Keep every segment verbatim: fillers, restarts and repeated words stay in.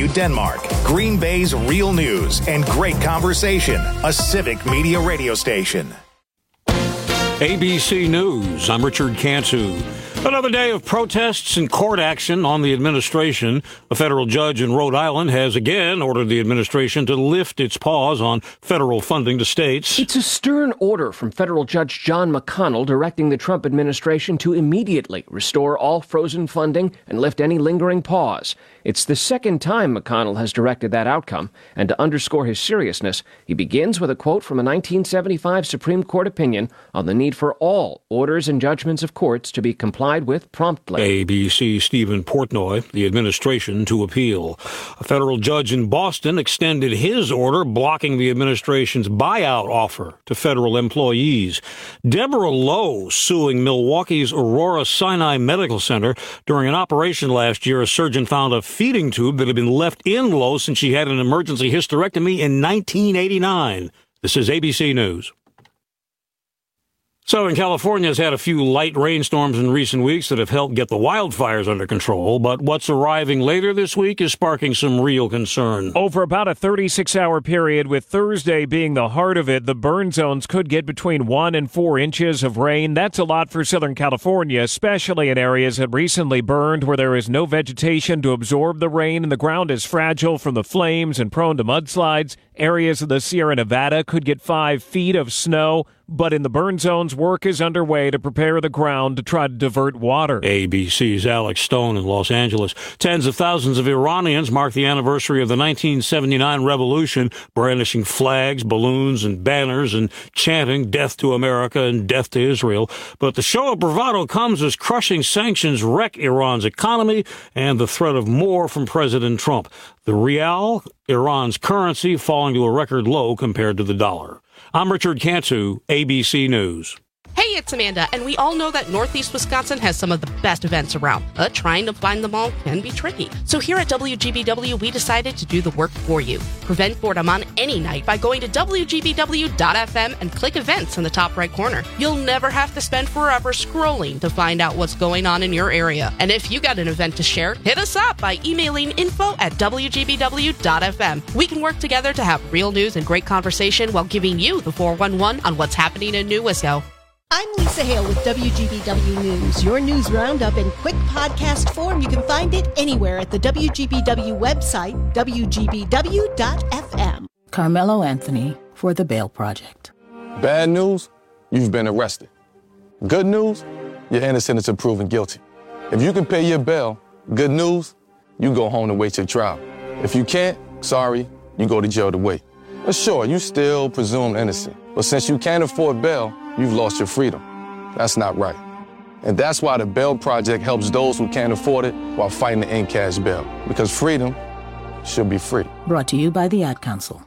W Denmark, Green Bay's real news and great conversation, a civic media radio station. A B C News, I'm Richard Cantu. Another day of protests and court action on the administration. A federal judge in Rhode Island has again ordered the administration to lift its pause on federal funding to states. It's a stern order from federal Judge John McConnell directing the Trump administration to immediately restore all frozen funding and lift any lingering pause. It's the second time McConnell has directed that outcome, and to underscore his seriousness, he begins with a quote from a nineteen seventy-five Supreme Court opinion on the need for all orders and judgments of courts to be complied with promptly. A B C Stephen Portnoy, the administration to appeal. A federal judge in Boston extended his order blocking the administration's buyout offer to federal employees. Deborah Lowe suing Milwaukee's Aurora Sinai Medical Center. During an operation last year, a surgeon found a feeding tube that had been left in Lowe since she had an emergency hysterectomy in nineteen eighty-nine. This is A B C News. Southern California has had a few light rainstorms in recent weeks that have helped get the wildfires under control, but what's arriving later this week is sparking some real concern. Over about a thirty-six hour period, with Thursday being the heart of it, the burn zones could get between one and four inches of rain. That's a lot for Southern California, especially in areas that recently burned where there is no vegetation to absorb the rain and the ground is fragile from the flames and prone to mudslides. Areas of the Sierra Nevada could get five feet of snow. But in the burn zones, work is underway to prepare the ground to try to divert water. A B C's Alex Stone in Los Angeles. Tens of thousands of Iranians mark the anniversary of the nineteen seventy-nine revolution, brandishing flags, balloons, and banners and chanting death to America and death to Israel. But the show of bravado comes as crushing sanctions wreck Iran's economy and the threat of more from President Trump. The rial, Iran's currency, falling to a record low compared to the dollar. I'm Richard Cantu, A B C News. Hey, it's Amanda, and we all know that Northeast Wisconsin has some of the best events around, but trying to find them all can be tricky. So here at W G B W, we decided to do the work for you. Prevent boredom on any night by going to W G B W dot F M and click events in the top right corner. You'll never have to spend forever scrolling to find out what's going on in your area. And if you got an event to share, hit us up by emailing info at W G B W dot F M. We can work together to have real news and great conversation while giving you the four one one on what's happening in New Wisco. I'm Lisa Hale with W G B W News, your news roundup in quick podcast form. You can find it anywhere at the W G B W website, W G B W dot F M. Carmelo Anthony for the Bail Project. Bad news, you've been arrested. Good news, you're innocent until proven guilty. If you can pay your bail, good news, you go home to wait your trial. If you can't, sorry, you go to jail to wait. But sure, you still presumed innocent. But since you can't afford bail, you've lost your freedom. That's not right. And that's why the Bail Project helps those who can't afford it while fighting to end cash bail. Because freedom should be free. Brought to you by the Ad Council.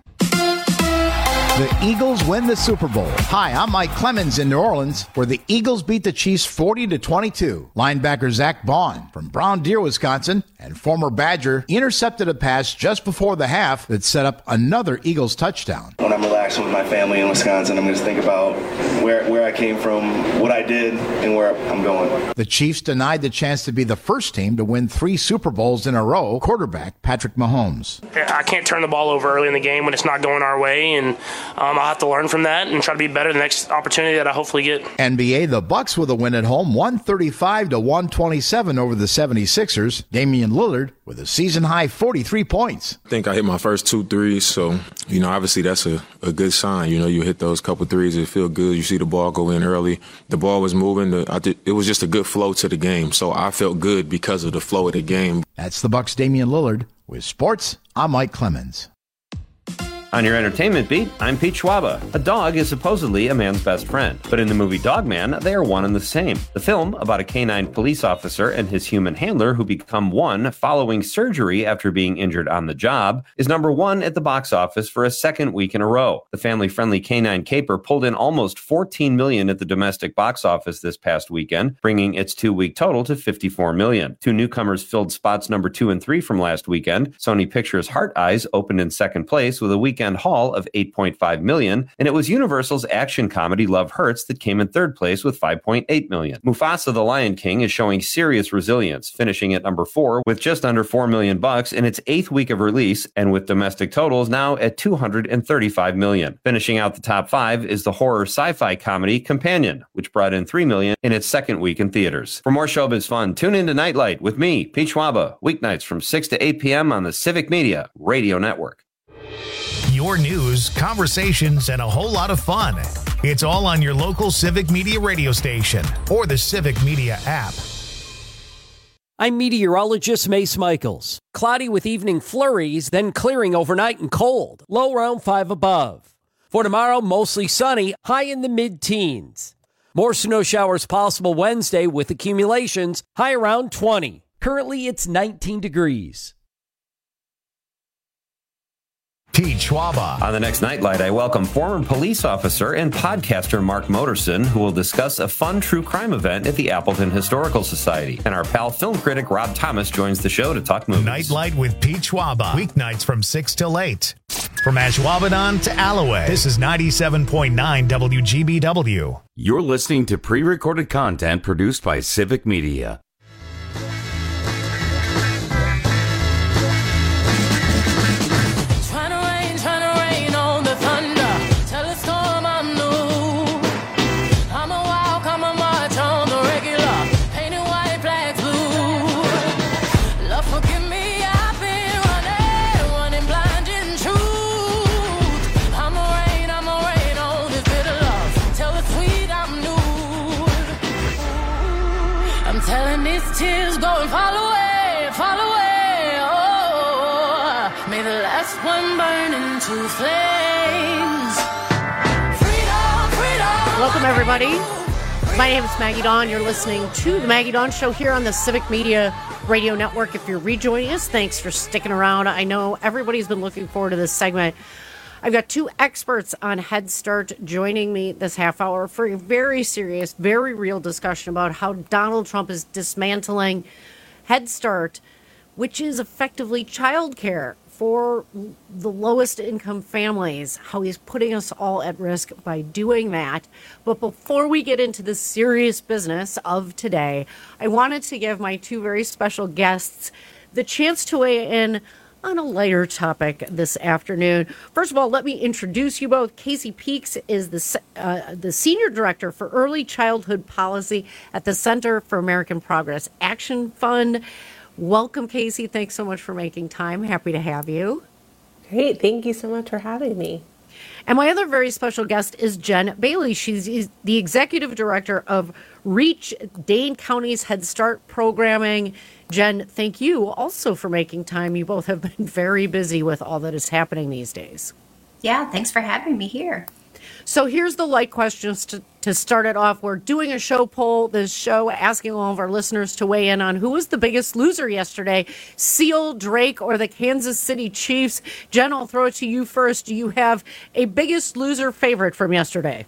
The Eagles win the Super Bowl. Hi, I'm Mike Clemens in New Orleans, where the Eagles beat the Chiefs forty to twenty-two. Linebacker Zach Bond from Brown Deer, Wisconsin, and former Badger intercepted a pass just before the half that set up another Eagles touchdown. When I'm relaxing with my family in Wisconsin, I'm going to think about where, where I came from, what I did, and where I'm going. The Chiefs denied the chance to be the first team to win three Super Bowls in a row. Quarterback Patrick Mahomes. I can't turn the ball over early in the game when it's not going our way, and Um, I'll have to learn from that and try to be better the next opportunity that I hopefully get. N B A, the Bucks with a win at home, one thirty-five to one twenty-seven over the seventy-sixers. Damian Lillard with a season-high forty-three points. I think I hit my first two threes, so, you know, obviously that's a, a good sign. You know, you hit those couple threes, it feel good. You see the ball go in early. The ball was moving. The, I did, it was just a good flow to the game, so I felt good because of the flow of the game. That's the Bucks' Damian Lillard. With sports, I'm Mike Clemens. On your entertainment beat, I'm Pete Schwaba. A dog is supposedly a man's best friend, but in the movie Dog Man, they are one and the same. The film, about a canine police officer and his human handler who become one following surgery after being injured on the job, is number one at the box office for a second week in a row. The family-friendly canine caper pulled in almost fourteen million dollars at the domestic box office this past weekend, bringing its two-week total to fifty-four million dollars. Two newcomers filled spots number two and three from last weekend. Sony Pictures' Heart Eyes opened in second place with a weekend weekend haul of eight point five million dollars, and it was Universal's action comedy Love Hurts that came in third place with five point eight million dollars. Mufasa the Lion King is showing serious resilience, finishing at number four with just under four million bucks in its eighth week of release, and with domestic totals now at two hundred thirty-five million. Finishing out the top five is the horror sci-fi comedy Companion, which brought in three million in its second week in theaters. For more showbiz fun, tune in to Nightlight with me, Pete Schwaba, weeknights from six to eight p.m. on the Civic Media Radio Network. Your news, conversations, and a whole lot of fun. It's all on your local Civic Media radio station or the Civic Media app. I'm meteorologist Mace Michaels. Cloudy with evening flurries, then clearing overnight and cold. Low around five above. For tomorrow, mostly sunny, high in the mid-teens. More snow showers possible Wednesday with accumulations, high around twenty. Currently, it's nineteen degrees. Pete Schwaba. On the next Nightlight, I welcome former police officer and podcaster Mark Motorson, who will discuss a fun true crime event at the Appleton Historical Society. And our pal film critic Rob Thomas joins the show to talk movies. Nightlight with Pete Schwaba. Weeknights from six till eight. From Ashwaubenon to Alloway, this is ninety-seven point nine W G B W. You're listening to pre-recorded content produced by Civic Media. Tears go and fall away, fall away, oh, may the last one burn into flames. Freedom, freedom. Welcome, everybody. My name is Maggie Dawn. You're listening to The Maggie Dawn Show here on the Civic Media Radio Network. If you're rejoining us, thanks for sticking around. I know everybody's been looking forward to this segment. I've got two experts on Head Start joining me this half hour for a very serious, very real discussion about how Donald Trump is dismantling Head Start, which is effectively childcare for the lowest income families, how he's putting us all at risk by doing that. But before we get into the serious business of today, I wanted to give my two very special guests the chance to weigh in on a lighter topic this afternoon. First of all, let me introduce you both. Casey Peaks is the uh, the Senior Director for Early Childhood Policy at the Center for American Progress Action Fund. Welcome, Casey. Thanks so much for making time. Happy to have you. Great. Thank you so much for having me. And my other very special guest is Jen Bailey. She's the Executive Director of REACH, Dane County's Head Start programming. Jen, thank you also for making time. You both have been very busy with all that is happening these days. Yeah, thanks for having me here. So here's the light questions to, to start it off. We're doing a show poll, this show, asking all of our listeners to weigh in on who was the biggest loser yesterday, Seal, Drake, or the Kansas City Chiefs. Jen, I'll throw it to you first. Do you have a biggest loser favorite from yesterday?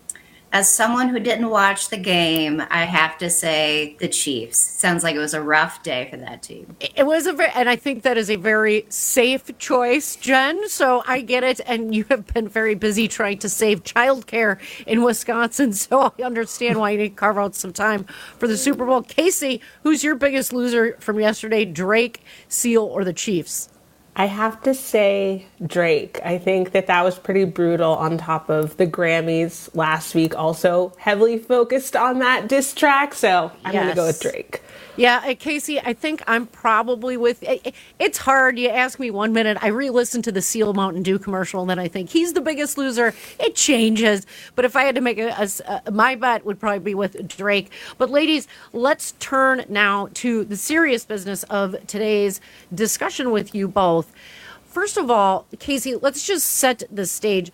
As someone who didn't watch the game, I have to say the Chiefs. Sounds like it was a rough day for that team. It was a very, and I think that is a very safe choice, Jen. So I get it. And you have been very busy trying to save childcare in Wisconsin. So I understand why you need to carve out some time for the Super Bowl. Casey, who's your biggest loser from yesterday, Drake, Seal, or the Chiefs? I have to say Drake. I think that that was pretty brutal, on top of the Grammys last week, also heavily focused on that diss track. So I'm yes. going to go with Drake. Yeah, Casey, I think I'm probably with, it's hard. You ask me one minute, I re-listen to the Seal Mountain Dew commercial, and then I think he's the biggest loser. It changes. But if I had to make a, a, a my bet would probably be with Drake. But ladies, let's turn now to the serious business of today's discussion with you both. First of all, Casey, let's just set the stage.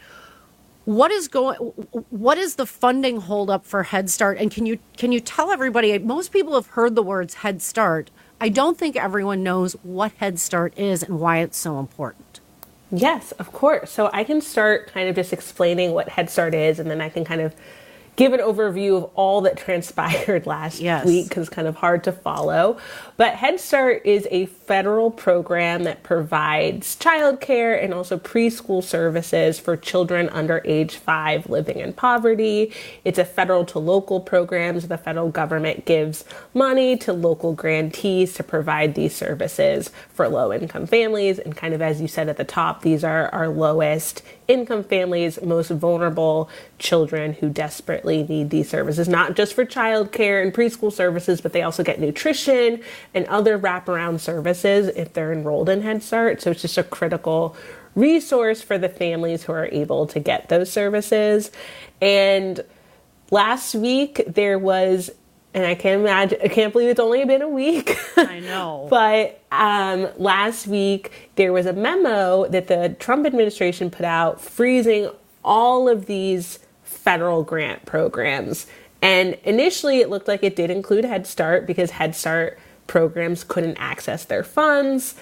What is going? What is the funding holdup for Head Start? And can you can you tell everybody? Most people have heard the words Head Start. I don't think everyone knows what Head Start is and why it's so important. Yes, of course. So I can start kind of just explaining what Head Start is, and then I can kind of give an overview of all that transpired last Yes. week because it's kind of hard to follow. But Head Start is a federal program that provides childcare and also preschool services for children under age five living in poverty. It's a federal to local program, so the federal government gives money to local grantees to provide these services for low-income families. And kind of as you said at the top, these are our lowest income families, most vulnerable children who desperately need these services, not just for childcare and preschool services, but they also get nutrition and other wraparound services if they're enrolled in Head Start. So it's just a critical resource for the families who are able to get those services. And last week there was, and I can't imagine, I can't believe it's only been a week. I know. But um, last week there was a memo that the Trump administration put out freezing all of these federal grant programs. And initially it looked like it did include Head Start because Head Start programs couldn't access their funds.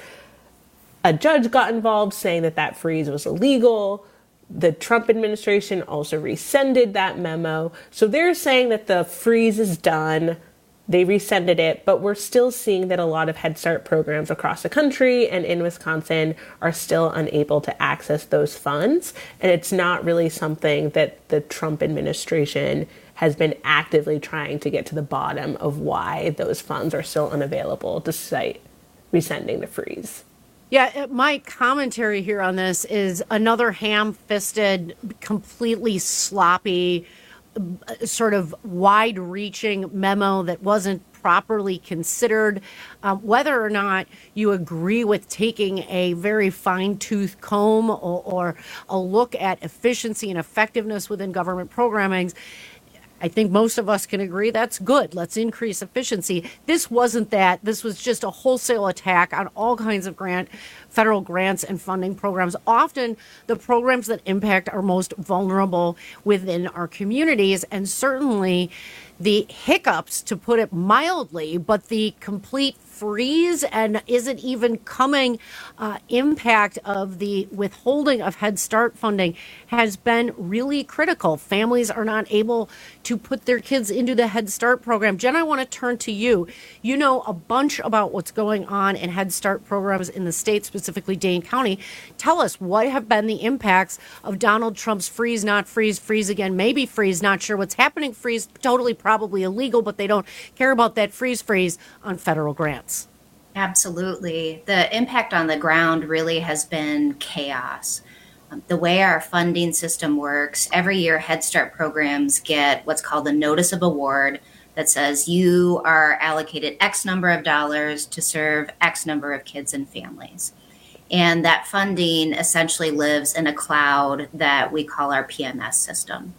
A judge got involved saying that that freeze was illegal. The Trump administration also rescinded that memo. So they're saying that the freeze is done. They rescinded it, but we're still seeing that a lot of Head Start programs across the country and in Wisconsin are still unable to access those funds. And it's not really something that the Trump administration has been actively trying to get to the bottom of why those funds are still unavailable despite rescinding the freeze. Yeah, my commentary here on this is another ham-fisted, completely sloppy, sort of wide-reaching memo that wasn't properly considered. Um, whether or not you agree with taking a very fine-tooth comb or, or a look at efficiency and effectiveness within government programming, I think most of us can agree that's good. Let's increase efficiency. This wasn't that. This was just a wholesale attack on all kinds of grant, federal grants and funding programs, often the programs that impact our most vulnerable within our communities, and certainly the hiccups, to put it mildly, but the complete freeze and isn't even coming uh, impact of the withholding of Head Start funding has been really critical. Families are not able to put their kids into the Head Start program. Jen, I want to turn to you. You know a bunch about what's going on in Head Start programs in the state, specifically Dane County. Tell us, what have been the impacts of Donald Trump's freeze, not freeze, freeze again, maybe freeze, not sure what's happening, freeze, totally probably illegal, but they don't care about that freeze, freeze on federal grants. Absolutely. The impact on the ground really has been chaos. Um, the way our funding system works, every year Head Start programs get what's called a notice of award that says you are allocated X number of dollars to serve X number of kids and families. And that funding essentially lives in a cloud that we call our P M S system.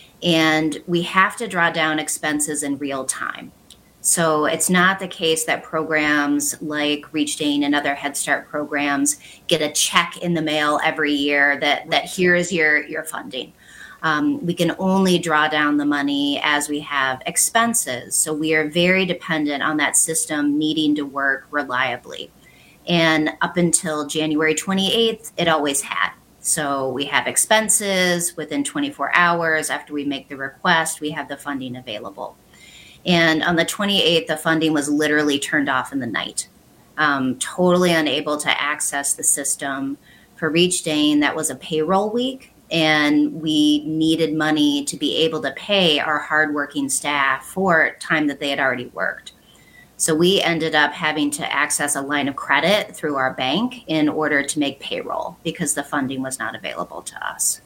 And we have to draw down expenses in real time. So it's not the case that programs like Reach Dane and other Head Start programs get a check in the mail every year that, that here is your, your funding. Um, we can only draw down the money as we have expenses. So we are very dependent on that system needing to work reliably. And up until January twenty-eighth, it always had. So we have expenses within twenty-four hours after we make the request, we have the funding available. And on the twenty-eighth, the funding was literally turned off in the night. Um, totally unable to access the system. For Reach Dane, that was a payroll week, and we needed money to be able to pay our hardworking staff for time that they had already worked. So we ended up having to access a line of credit through our bank in order to make payroll because the funding was not available to us.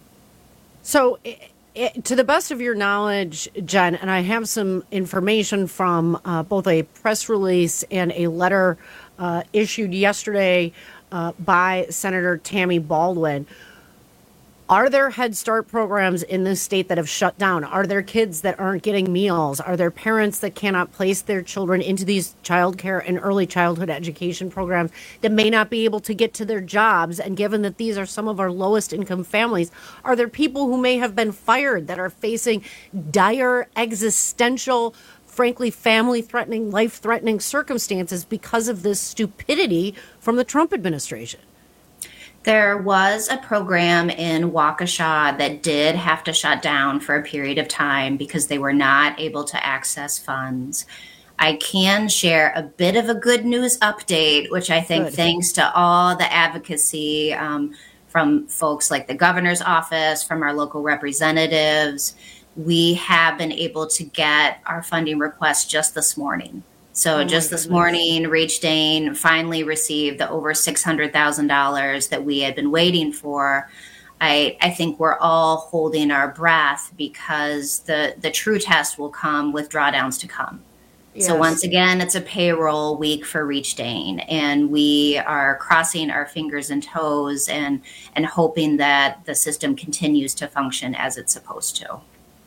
So it, to the best of your knowledge, Jen, and I have some information from uh, both a press release and a letter uh, issued yesterday uh, by Senator Tammy Baldwin. Are there Head Start programs in this state that have shut down? Are there kids that aren't getting meals? Are there parents that cannot place their children into these child care and early childhood education programs that may not be able to get to their jobs? And given that these are some of our lowest income families, are there people who may have been fired that are facing dire existential, frankly, family-threatening, life-threatening circumstances because of this stupidity from the Trump administration? There was a program in Waukesha that did have to shut down for a period of time because they were not able to access funds. I can share a bit of a good news update, which I think, good. thanks to all the advocacy um, from folks like the governor's office, from our local representatives, we have been able to get our funding request just this morning. So oh just this morning, Reach Dane finally received the over six hundred thousand dollars that we had been waiting for. I, I think we're all holding our breath because the, the true test will come with drawdowns to come. Yes. So once again, it's a payroll week for Reach Dane, and we are crossing our fingers and toes and, and hoping that the system continues to function as it's supposed to.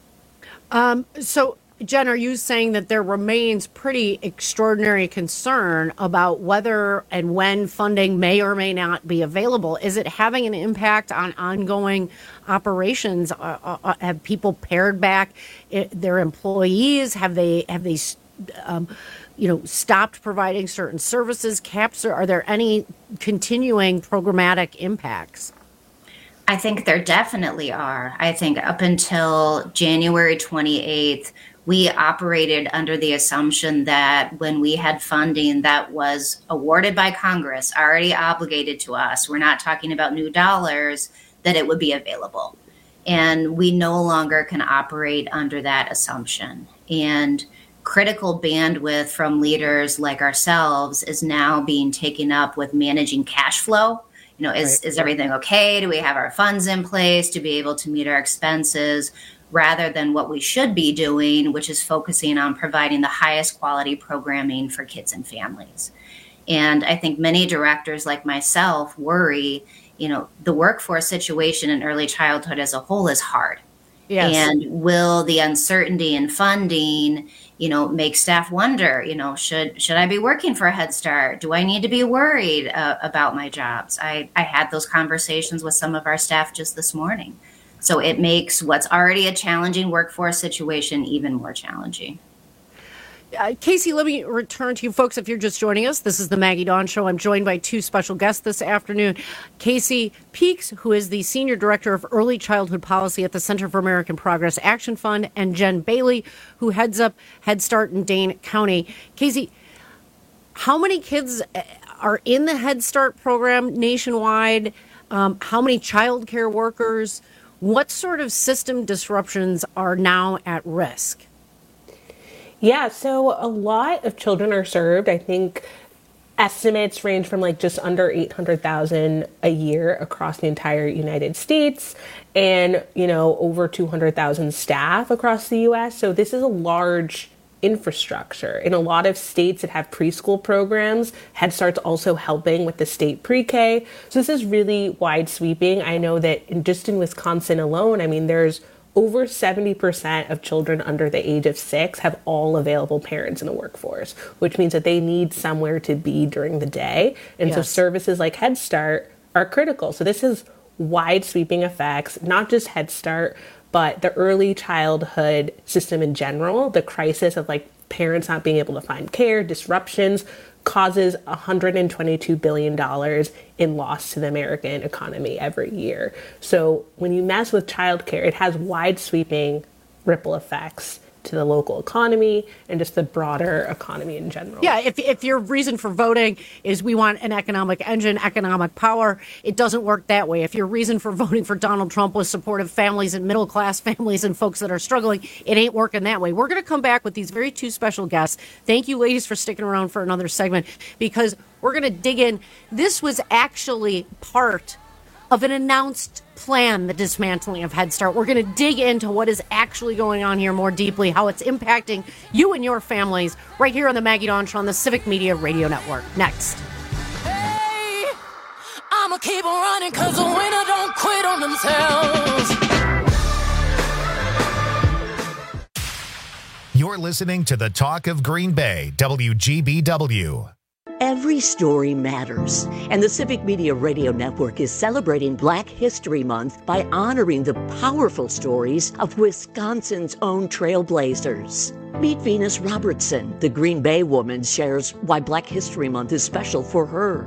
Um, so Jen, are you saying that there remains pretty extraordinary concern about whether and when funding may or may not be available? Is it having an impact on ongoing operations? Uh, uh, have people pared back their employees? Have they have they um, you know stopped providing certain services? Caps? Or are there any continuing programmatic impacts? I think there definitely are. I think up until January twenty-eighth, we operated under the assumption that when we had funding that was awarded by Congress, already obligated to us, we're not talking about new dollars, that it would be available. And we no longer can operate under that assumption. And critical bandwidth from leaders like ourselves is now being taken up with managing cash flow. You know, is, right. is everything okay? Do we have our funds in place to be able to meet our expenses? Rather than what we should be doing, which is focusing on providing the highest quality programming for kids and families. And I think many directors like myself worry, you know, the workforce situation in early childhood as a whole is hard. Yes. And will the uncertainty in funding, you know, make staff wonder, you know, should should I be working for a Head Start? Do I need to be worried uh, about my jobs? I, I had those conversations with some of our staff just this morning. So it makes what's already a challenging workforce situation even more challenging. Uh, Casey, let me return to you folks. If you're just joining us, this is the Maggie Dawn Show. I'm joined by two special guests this afternoon. Casey Peaks, who is the Senior Director of Early Childhood Policy at the Center for American Progress Action Fund, and Jen Bailey, who heads up Head Start in Dane County. Casey, how many kids are in the Head Start program nationwide? Um, how many child care workers? What sort of system disruptions are now at risk? Yeah, so a lot of children are served. I think estimates range from like just under eight hundred thousand a year across the entire United States and, you know, over two hundred thousand staff across the U S. So this is a large infrastructure. In a lot of states that have preschool programs, Head Start's also helping with the state pre-K. So this is really wide sweeping. I know that in, just in Wisconsin alone, I mean, there's over seventy percent of children under the age of six have all available parents in the workforce, which means that they need somewhere to be during the day. And yes. so services like Head Start are critical. So this is wide sweeping effects, not just Head Start, but the early childhood system in general. The crisis of like parents not being able to find care, disruptions, causes one hundred twenty-two billion dollars in loss to the American economy every year. So when you mess with childcare, it has wide sweeping ripple effects to the local economy and just the broader economy in general. Yeah, if if your reason for voting is we want an economic engine, economic power, it doesn't work that way. If your reason for voting for Donald Trump was support of families and middle class families and folks that are struggling, it ain't working that way. We're going to come back with these very two special guests. Thank you, ladies, for sticking around for another segment, because we're going to dig in. This was actually part of an announced plan, the dismantling of Head Start. We're going to dig into what is actually going on here more deeply, how it's impacting you and your families, right here on the Maggie Dawn Show on the Civic Media Radio Network. Next. Hey, I'ma keep on running because the winner don't quit on themselves. You're listening to the Talk of Green Bay, W G B W. Every story matters, and the Civic Media Radio Network is celebrating Black History Month by honoring the powerful stories of Wisconsin's own trailblazers. Meet Venus Robertson. The Green Bay woman shares why Black History Month is special for her.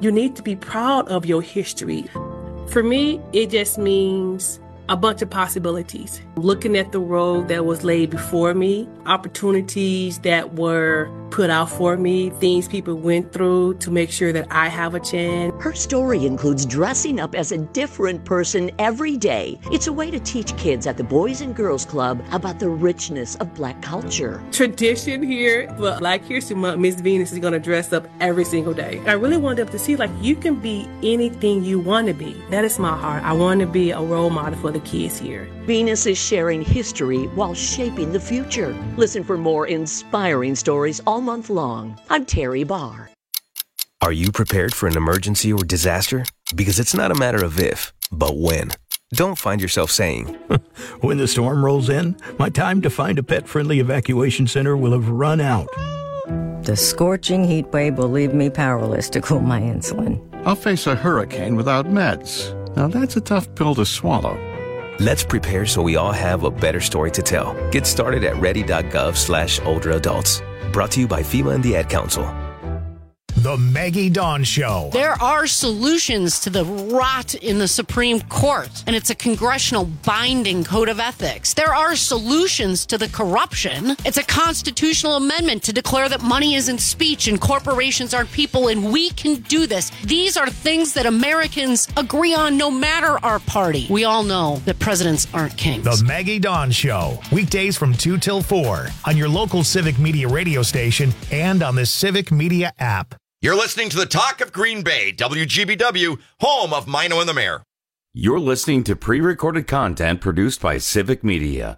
You need to be proud of your history. For me, it just means a bunch of possibilities. Looking at the road that was laid before me, opportunities that were put out for me, things people went through to make sure that I have a chance. Her story includes dressing up as a different person every day. It's a way to teach kids at the Boys and Girls Club about the richness of Black culture. Tradition here for Black History Month, Miss Venus is going to dress up every single day. I really wanted them to see, like, you can be anything you want to be. That is my heart. I want to be a role model for the kids here. Venus is sharing history while shaping the future. Listen for more inspiring stories all month long. I'm Terry Barr. Are you prepared for an emergency or disaster? Because it's not a matter of if, but when. Don't find yourself saying, when the storm rolls in, my time to find a pet-friendly evacuation center will have run out. The scorching heat wave will leave me powerless to cool my insulin. I'll face a hurricane without meds. Now that's a tough pill to swallow. Let's prepare so we all have a better story to tell. Get started at ready.gov slash older adults. Brought to you by FEMA and the Ad Council. The Maggie Dawn Show. There are solutions to the rot in the Supreme Court, and it's a congressional binding code of ethics. There are solutions to the corruption. It's a constitutional amendment to declare that money isn't speech and corporations aren't people, and we can do this. These are things that Americans agree on no matter our party. We all know that presidents aren't kings. The Maggie Dawn Show. Weekdays from two till four on your local Civic Media radio station and on the Civic Media app. You're listening to the Talk of Green Bay, W G B W, home of Mino and the Mayor. You're listening to pre-recorded content produced by Civic Media.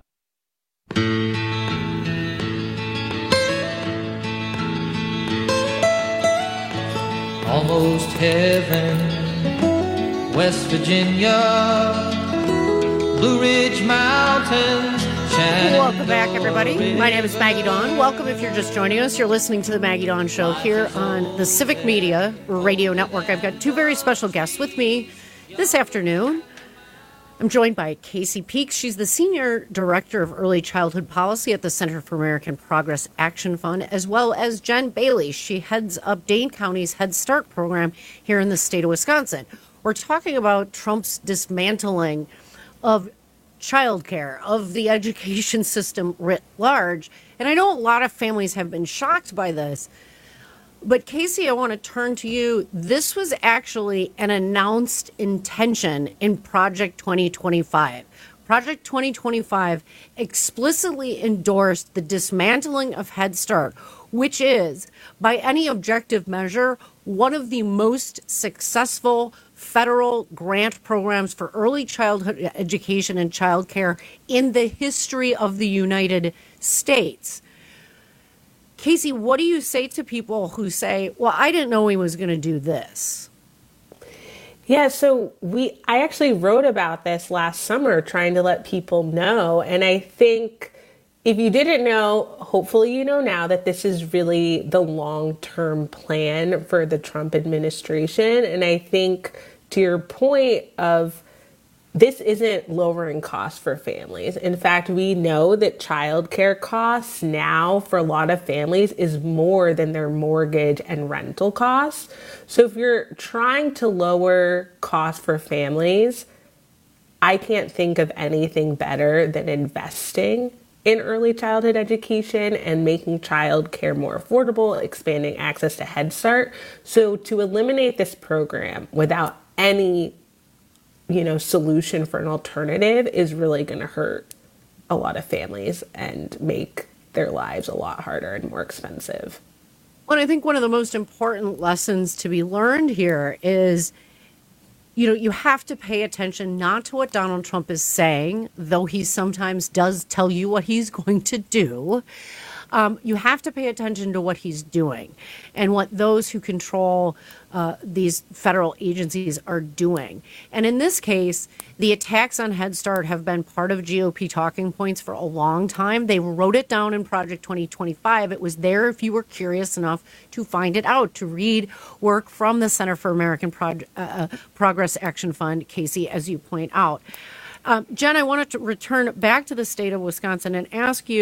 Almost heaven, West Virginia, Blue Ridge Mountains. Welcome back, everybody. My name is Maggie Dawn. Welcome if you're just joining us. You're listening to the Maggie Dawn Show here on the Civic Media Radio Network. I've got two very special guests with me this afternoon. I'm joined by Casey Peaks. She's the Senior Director of Early Childhood Policy at the Center for American Progress Action Fund, as well as Jen Bailey. She heads up Dane County's Head Start program here in the state of Wisconsin. We're talking about Trump's dismantling of childcare, of the education system writ large. And I know a lot of families have been shocked by this. But Casey, I want to turn to you. This was actually an announced intention in Project twenty twenty-five. Project twenty twenty-five explicitly endorsed the dismantling of Head Start, which is, by any objective measure, one of the most successful federal grant programs for early childhood education and childcare in the history of the United States. Casey, what do you say to people who say, well, I didn't know he was going to do this? Yeah, so we I actually wrote about this last summer, trying to let people know. And I think if you didn't know, hopefully you know now that this is really the long-term plan for the Trump administration. And I think to your point of this isn't lowering costs for families. In fact, we know that childcare costs now for a lot of families is more than their mortgage and rental costs. So if you're trying to lower costs for families, I can't think of anything better than investing in early childhood education and making childcare more affordable, expanding access to Head Start. So to eliminate this program without any you know, solution for an alternative is really going to hurt a lot of families and make their lives a lot harder and more expensive. Well, I think one of the most important lessons to be learned here is, you know, you have to pay attention not to what Donald Trump is saying, though he sometimes does tell you what he's going to do. Um, you have to pay attention to what he's doing and what those who control uh, these federal agencies are doing. And in this case, the attacks on Head Start have been part of G O P talking points for a long time. They wrote it down in Project twenty twenty-five. It was there if you were curious enough to find it out, to read work from the Center for American Prog- uh, Progress Action Fund, Casey, as you point out. Um, Jen, I wanted to return back to the state of Wisconsin and ask you,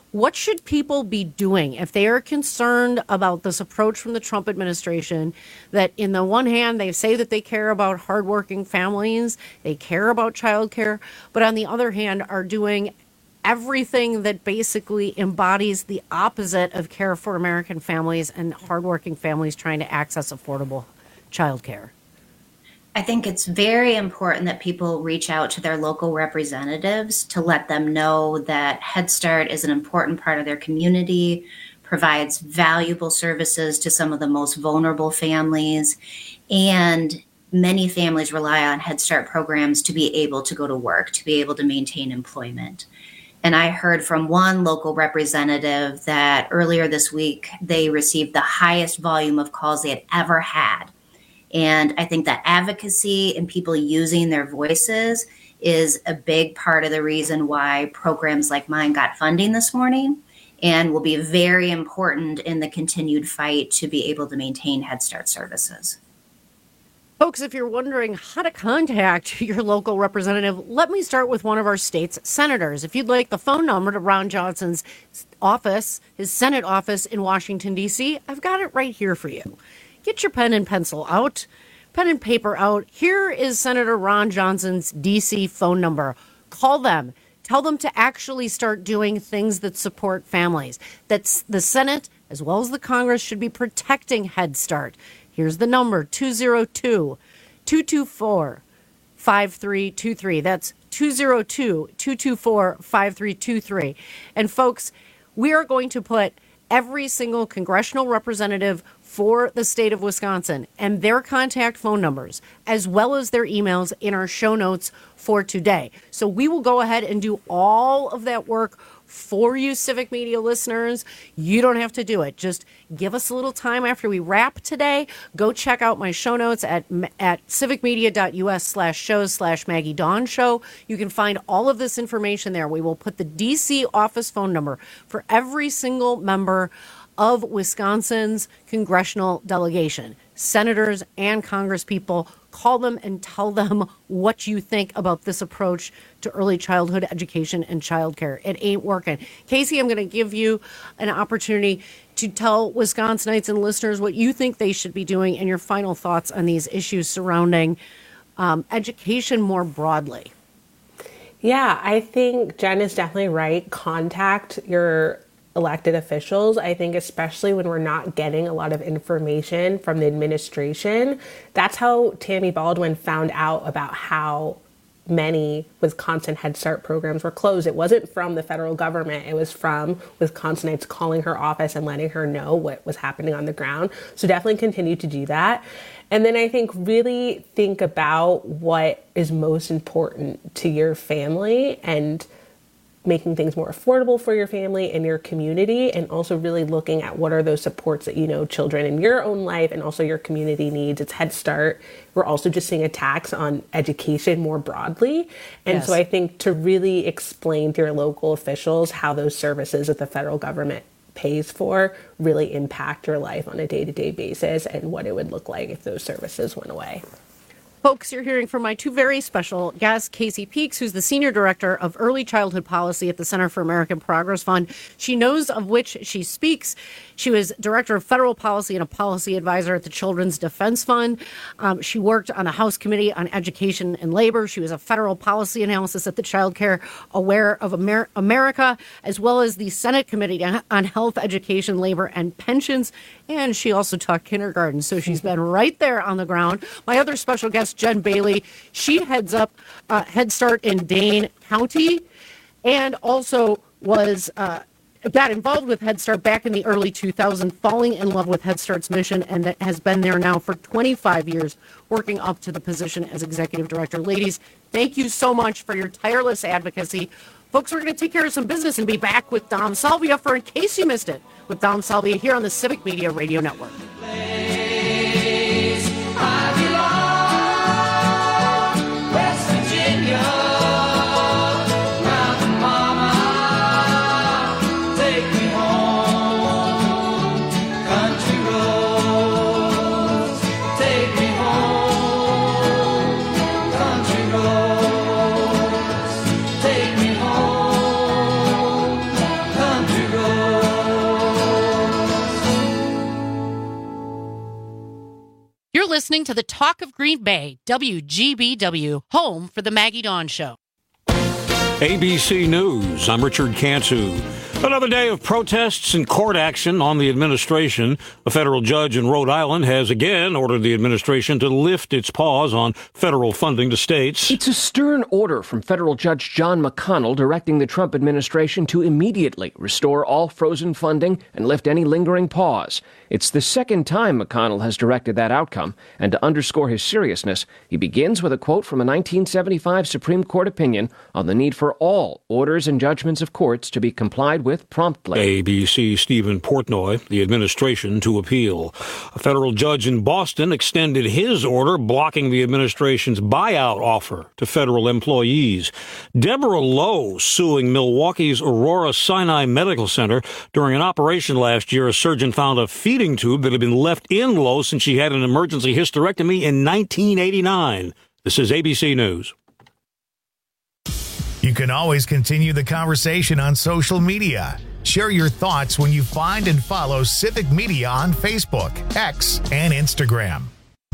What should people be doing if they are concerned about this approach from the Trump administration that in the one hand, they say that they care about hardworking families, they care about childcare, but on the other hand are doing everything that basically embodies the opposite of care for American families and hardworking families trying to access affordable childcare? I think it's very important that people reach out to their local representatives to let them know that Head Start is an important part of their community, provides valuable services to some of the most vulnerable families, and many families rely on Head Start programs to be able to go to work, to be able to maintain employment. And I heard from one local representative that earlier this week, they received the highest volume of calls they had ever had. And I think that advocacy and people using their voices is a big part of the reason why programs like mine got funding this morning and will be very important in the continued fight to be able to maintain Head Start services. Folks, if you're wondering how to contact your local representative, let me start with one of our state's senators. If you'd like the phone number to Ron Johnson's office, his Senate office in Washington, D C, I've got it right here for you. Get your pen and pencil out, pen and paper out. Here is Senator Ron Johnson's D C phone number. Call them. Tell them to actually start doing things that support families. That's the Senate as well as the Congress should be protecting Head Start. Here's the number, two oh two, two two four, five three two three. That's two oh two, two two four, five three two three. And folks, we are going to put every single congressional representative for the state of Wisconsin and their contact phone numbers, as well as their emails in our show notes for today. So we will go ahead and do all of that work for you, Civic Media listeners. You don't have to do it. Just give us a little time after we wrap today. Go check out my show notes at at civicmedia.us slash shows slash Maggie Dawn Show. You can find all of this information there. We will put the D C office phone number for every single member of Wisconsin's congressional delegation, senators and congresspeople. Call them and tell them what you think about this approach to early childhood education and childcare. It ain't working. Casey, I'm going to give you an opportunity to tell Wisconsinites and listeners what you think they should be doing and your final thoughts on these issues surrounding um, education more broadly. Yeah, I think Jen is definitely right. Contact your elected officials. I think especially when we're not getting a lot of information from the administration. That's how Tammy Baldwin found out about how many Wisconsin Head Start programs were closed. It wasn't from the federal government. It was from Wisconsinites calling her office and letting her know what was happening on the ground. So definitely continue to do that. And then I think really think about what is most important to your family and making things more affordable for your family and your community, and also really looking at what are those supports that you know children in your own life and also your community needs. It's Head Start. We're also just seeing attacks on education more broadly. And yes. So I think to really explain to your local officials how those services that the federal government pays for really impact your life on a day-to-day basis and what it would look like if those services went away. Folks, you're hearing from my two very special guests, Casey Peaks, who's the Senior Director of Early Childhood Policy at the Center for American Progress Fund. She knows of which she speaks. She was Director of Federal Policy and a Policy Advisor at the Children's Defense Fund. Um, she worked on the House Committee on Education and Labor. She was a Federal Policy Analysis at the Child Care Aware of Amer- America, as well as the Senate Committee on Health, Education, Labor, and Pensions. And she also taught kindergarten, so she's been right there on the ground. My other special guest, Jen Bailey, she heads up uh, Head Start in Dane County and also was uh, got involved with Head Start back in the early two thousands, falling in love with Head Start's mission, and that has been there now for twenty-five years, working up to the position as executive director. Ladies, thank you so much for your tireless advocacy. Folks, we're going to take care of some business and be back with Dom Salvia for In Case You Missed It, with Dom Salvia here on the Civic Media Radio Network. Country listening to the Talk of Green Bay, W G B W, home for the Maggie Dawn Show. A B C News, I'm Richard Cantu. Another day of protests and court action on the administration. A federal judge in Rhode Island has again ordered the administration to lift its pause on federal funding to states. It's a stern order from federal Judge John McConnell directing the Trump administration to immediately restore all frozen funding and lift any lingering pause. It's the second time McConnell has directed that outcome, and to underscore his seriousness, he begins with a quote from a nineteen seventy-five Supreme Court opinion on the need for all orders and judgments of courts to be complied with promptly. A B C Stephen Portnoy, the administration to appeal. A federal judge in Boston extended his order blocking the administration's buyout offer to federal employees. Deborah Lowe suing Milwaukee's Aurora Sinai Medical Center. During an operation last year, a surgeon found a feeding tube that had been left in Lowe since she had an emergency hysterectomy in nineteen eighty-nine. This is A B C News. You can always continue the conversation on social media. Share your thoughts when you find and follow Civic Media on Facebook, X, and Instagram.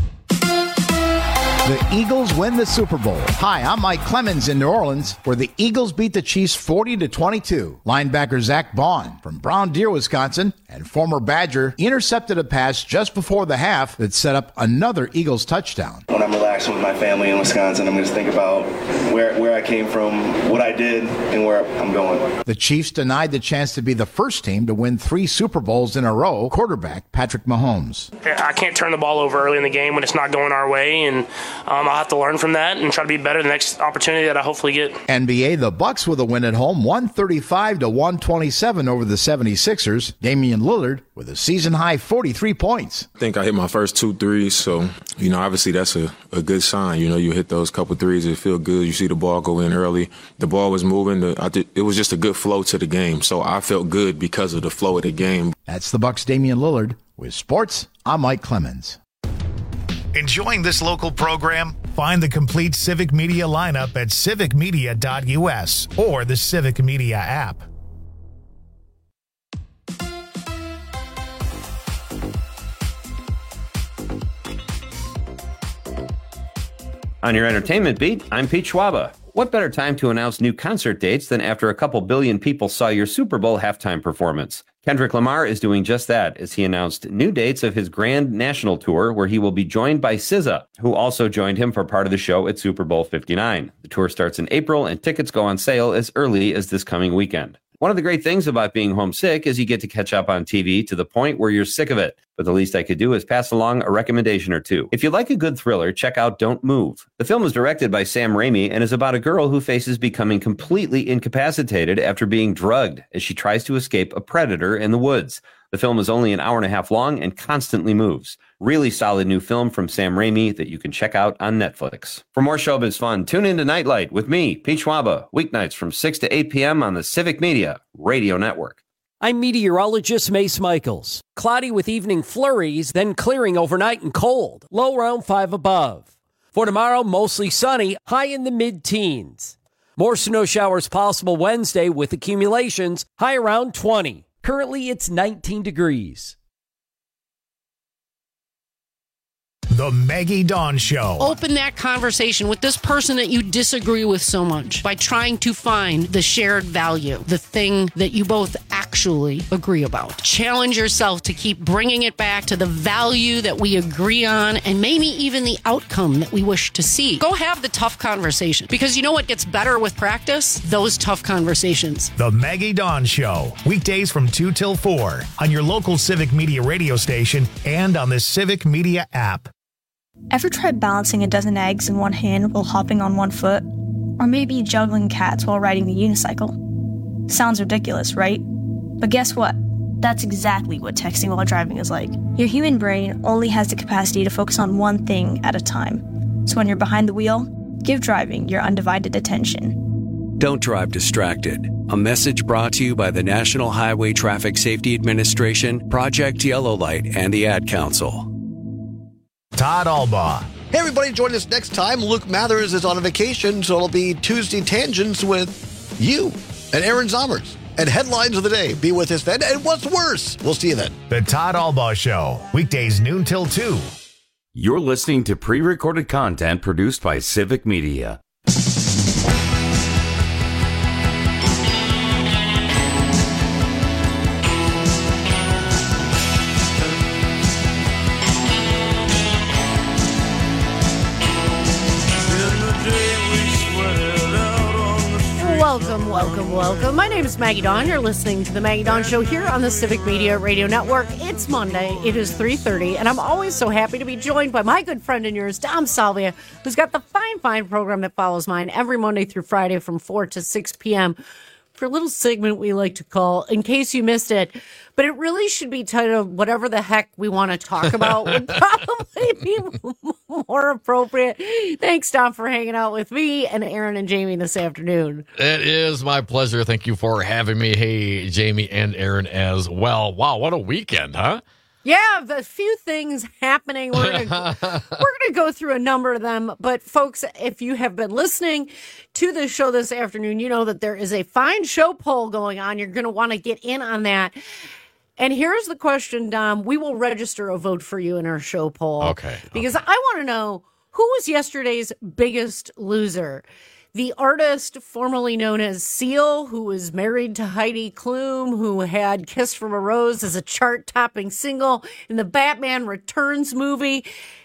The Eagles win the Super Bowl. Hi, I'm Mike Clemens in New Orleans, where the Eagles beat the Chiefs forty to twenty-two. Linebacker Zach Bond from Brown Deer, Wisconsin, and former Badger intercepted a pass just before the half that set up another Eagles touchdown. When I'm relaxing with my family in Wisconsin, I'm just think about where, where I came from, what I did, and where I'm going. The Chiefs denied the chance to be the first team to win three Super Bowls in a row. Quarterback Patrick Mahomes. I can't turn the ball over early in the game when it's not going our way, and Um, I'll have to learn from that and try to be better the next opportunity that I hopefully get. N B A, the Bucks with a win at home, one thirty-five to one twenty-seven over the seventy-sixers. Damian Lillard with a season-high forty-three points. I think I hit my first two threes, so, you know, obviously that's a, a good sign. You know, you hit those couple threes, it feel good. You see the ball go in early. The ball was moving. The, I did, it was just a good flow to the game, so I felt good because of the flow of the game. That's the Bucks' Damian Lillard. With sports, I'm Mike Clemens. Enjoying this local program? Find the complete Civic Media lineup at civic media dot u s or the Civic Media app. On your entertainment beat, I'm Pete Schwaba. What better time to announce new concert dates than after a couple billion people saw your Super Bowl halftime performance? Kendrick Lamar is doing just that as he announced new dates of his grand national tour where he will be joined by S Z A, who also joined him for part of the show at Super Bowl fifty-nine. The tour starts in April and tickets go on sale as early as this coming weekend. One of the great things about being homesick is you get to catch up on T V to the point where you're sick of it. But the least I could do is pass along a recommendation or two. If you like a good thriller, check out Don't Move. The film is directed by Sam Raimi and is about a girl who faces becoming completely incapacitated after being drugged as she tries to escape a predator in the woods. The film is only an hour and a half long and constantly moves. Really solid new film from Sam Raimi that you can check out on Netflix. For more showbiz fun, tune in to Nightlight with me, Pete Schwaba, weeknights from six to eight p.m. on the Civic Media Radio Network. I'm meteorologist Mace Michaels. Cloudy with evening flurries, then clearing overnight and cold. Low around five above. For tomorrow, mostly sunny, high in the mid-teens. More snow showers possible Wednesday with accumulations, high around twenty. Currently, it's nineteen degrees. The Maggie Dawn Show. Open that conversation with this person that you disagree with so much by trying to find the shared value, the thing that you both actually agree about. Challenge yourself to keep bringing it back to the value that we agree on and maybe even the outcome that we wish to see. Go have the tough conversation, because you know what gets better with practice? Those tough conversations. The Maggie Dawn Show. Weekdays from two till four on your local Civic Media radio station and on the Civic Media app. Ever tried balancing a dozen eggs in one hand while hopping on one foot? Or maybe juggling cats while riding the unicycle? Sounds ridiculous, right? But guess what? That's exactly what texting while driving is like. Your human brain only has the capacity to focus on one thing at a time. So when you're behind the wheel, give driving your undivided attention. Don't drive distracted. A message brought to you by the National Highway Traffic Safety Administration, Project Yellow Light, and the Ad Council. Todd Albaugh. Hey, everybody, join us next time. Luke Mathers is on a vacation, so it'll be Tuesday Tangents with you and Aaron Zommers. And Headlines of the Day. Be with us then. And what's worse? We'll see you then. The Todd Albaugh Show. Weekdays noon till two. You're listening to pre-recorded content produced by Civic Media. Welcome, welcome, welcome. My name is Maggie Dawn. You're listening to The Maggie Dawn Show here on the Civic Media Radio Network. It's Monday. It is three thirty, and I'm always so happy to be joined by my good friend and yours, Dom Salvia, who's got the fine, fine program that follows mine every Monday through Friday from four to six p.m. for a little segment we like to call In Case You Missed It. But it really should be titled Whatever the Heck We Want to Talk About would probably be more appropriate. Thanks, Dom, for hanging out with me and Aaron and Jamie this afternoon. It is my pleasure. Thank you for having me. Hey, Jamie and Aaron as well. Wow, what a weekend, huh? Yeah, a few things happening. We're gonna, we're gonna go through a number of them. But folks, if you have been listening to the show this afternoon, you know that there is a fine show poll going on. You're gonna want to get in on that. And here's the question, Dom. We will register a vote for you in our show poll. Okay. Because okay. I want to know, who was yesterday's biggest loser? The artist formerly known as Seal, who was married to Heidi Klum, who had Kiss from a Rose as a chart-topping single in the Batman Returns movie,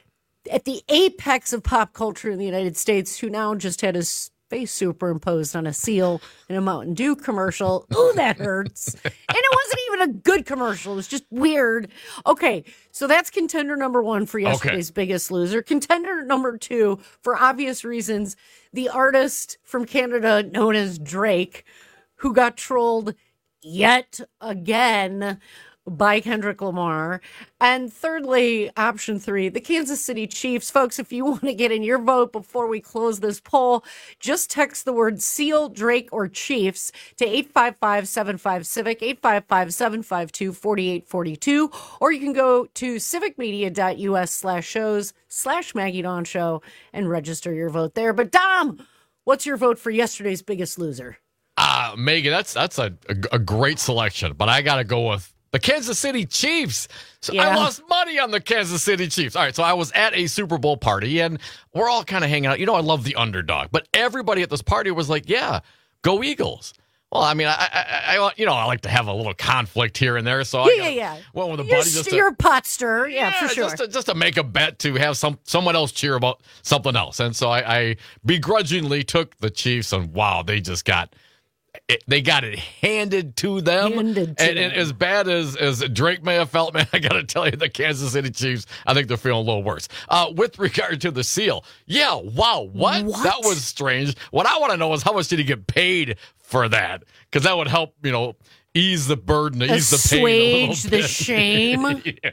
at the apex of pop culture in the United States, who now just had his face superimposed on a seal in a Mountain Dew commercial. Ooh, that hurts. And it wasn't even a good commercial. It was just weird. Okay, so that's contender number one for yesterday's okay. biggest loser. Contender number two, for obvious reasons, the artist from Canada known as Drake, who got trolled yet again by Kendrick Lamar. And thirdly, option three, the Kansas City Chiefs. Folks, if you want to get in your vote before we close this poll, just text the word Seal, Drake, or Chiefs to eight five five, seven five, CIVIC, eight five five, seven five two, four eight four two, or you can go to civicmedia.us slash shows slash Maggie Dawn Show and register your vote there. But Dom, what's your vote for yesterday's biggest loser? Uh, Megan, that's, that's a, a, a great selection, but I got to go with the Kansas City Chiefs. So yeah. I lost money on the Kansas City Chiefs. All right, so I was at a Super Bowl party, and we're all kind of hanging out. You know, I love the underdog, but everybody at this party was like, yeah, go Eagles. Well, I mean, I, I, I you know, I like to have a little conflict here and there, so yeah, I yeah, yeah. went with a you're, buddy. Just to, you're a pot stirrer, yeah, yeah, for sure. Just to, just to make a bet to have some someone else cheer about something else. And so I, I begrudgingly took the Chiefs, and wow, they just got... It, they got it handed to them. Handed to and, them. and as bad as, as Drake may have felt, man, I got to tell you, the Kansas City Chiefs, I think they're feeling a little worse. Uh, with regard to the Seal, yeah, wow, what? What? That was strange. What I want to know is how much did he get paid for that? Because that would help, you know, ease the burden, ease the pain a little Assuage bit. the shame. yeah.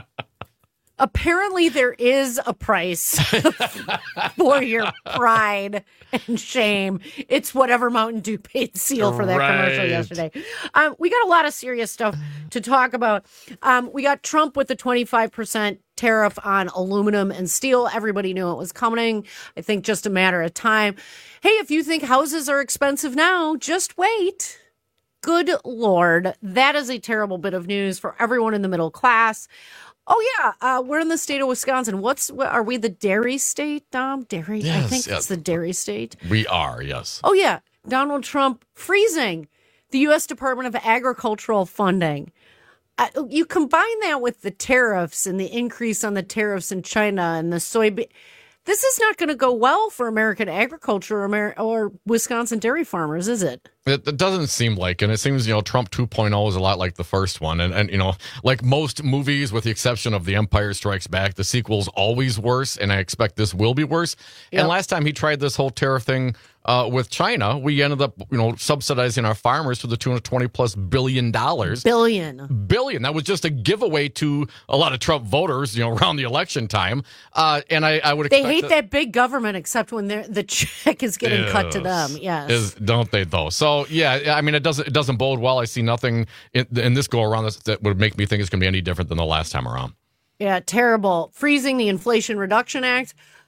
Apparently, there is a price for your pride and shame. It's whatever Mountain Dew paid Seal for that right. commercial yesterday. Um, we got a lot of serious stuff to talk about. Um, we got Trump with the twenty-five percent tariff on aluminum and steel. Everybody knew it was coming. I think just a matter of time. Hey, if you think houses are expensive now, just wait. Good Lord. That is a terrible bit of news for everyone in the middle class. Oh, yeah. Uh, we're in the state of Wisconsin. What's what, are we the dairy state, Dom? Dairy? Yes, I think yes. it's the dairy state. We are, yes. Oh, yeah. Donald Trump freezing the U S Department of Agricultural funding. Uh, you combine that with the tariffs and the increase on the tariffs in China and the soybean. This is not going to go well for American agriculture or, Amer- or Wisconsin dairy farmers, is it? It, it doesn't seem like, and it seems, you know, Trump two point oh is a lot like the first one. And, and, you know, like most movies, with the exception of The Empire Strikes Back, the sequel's always worse, and I expect this will be worse. Yep. And last time he tried this whole tariff thing uh, with China, we ended up, you know, subsidizing our farmers to the tune of twenty plus billion dollars. Billion. Billion. That was just a giveaway to a lot of Trump voters, you know, around the election time. Uh, and I, I would expect They hate that, that big government, except when the check is getting is, cut to them. Yes. Is, don't they, though? So, yeah, I mean, it doesn't it doesn't bode well. I see nothing in, in this go-around that, that would make me think it's going to be any different than the last time around. Yeah, terrible. Freezing the Inflation Reduction Act.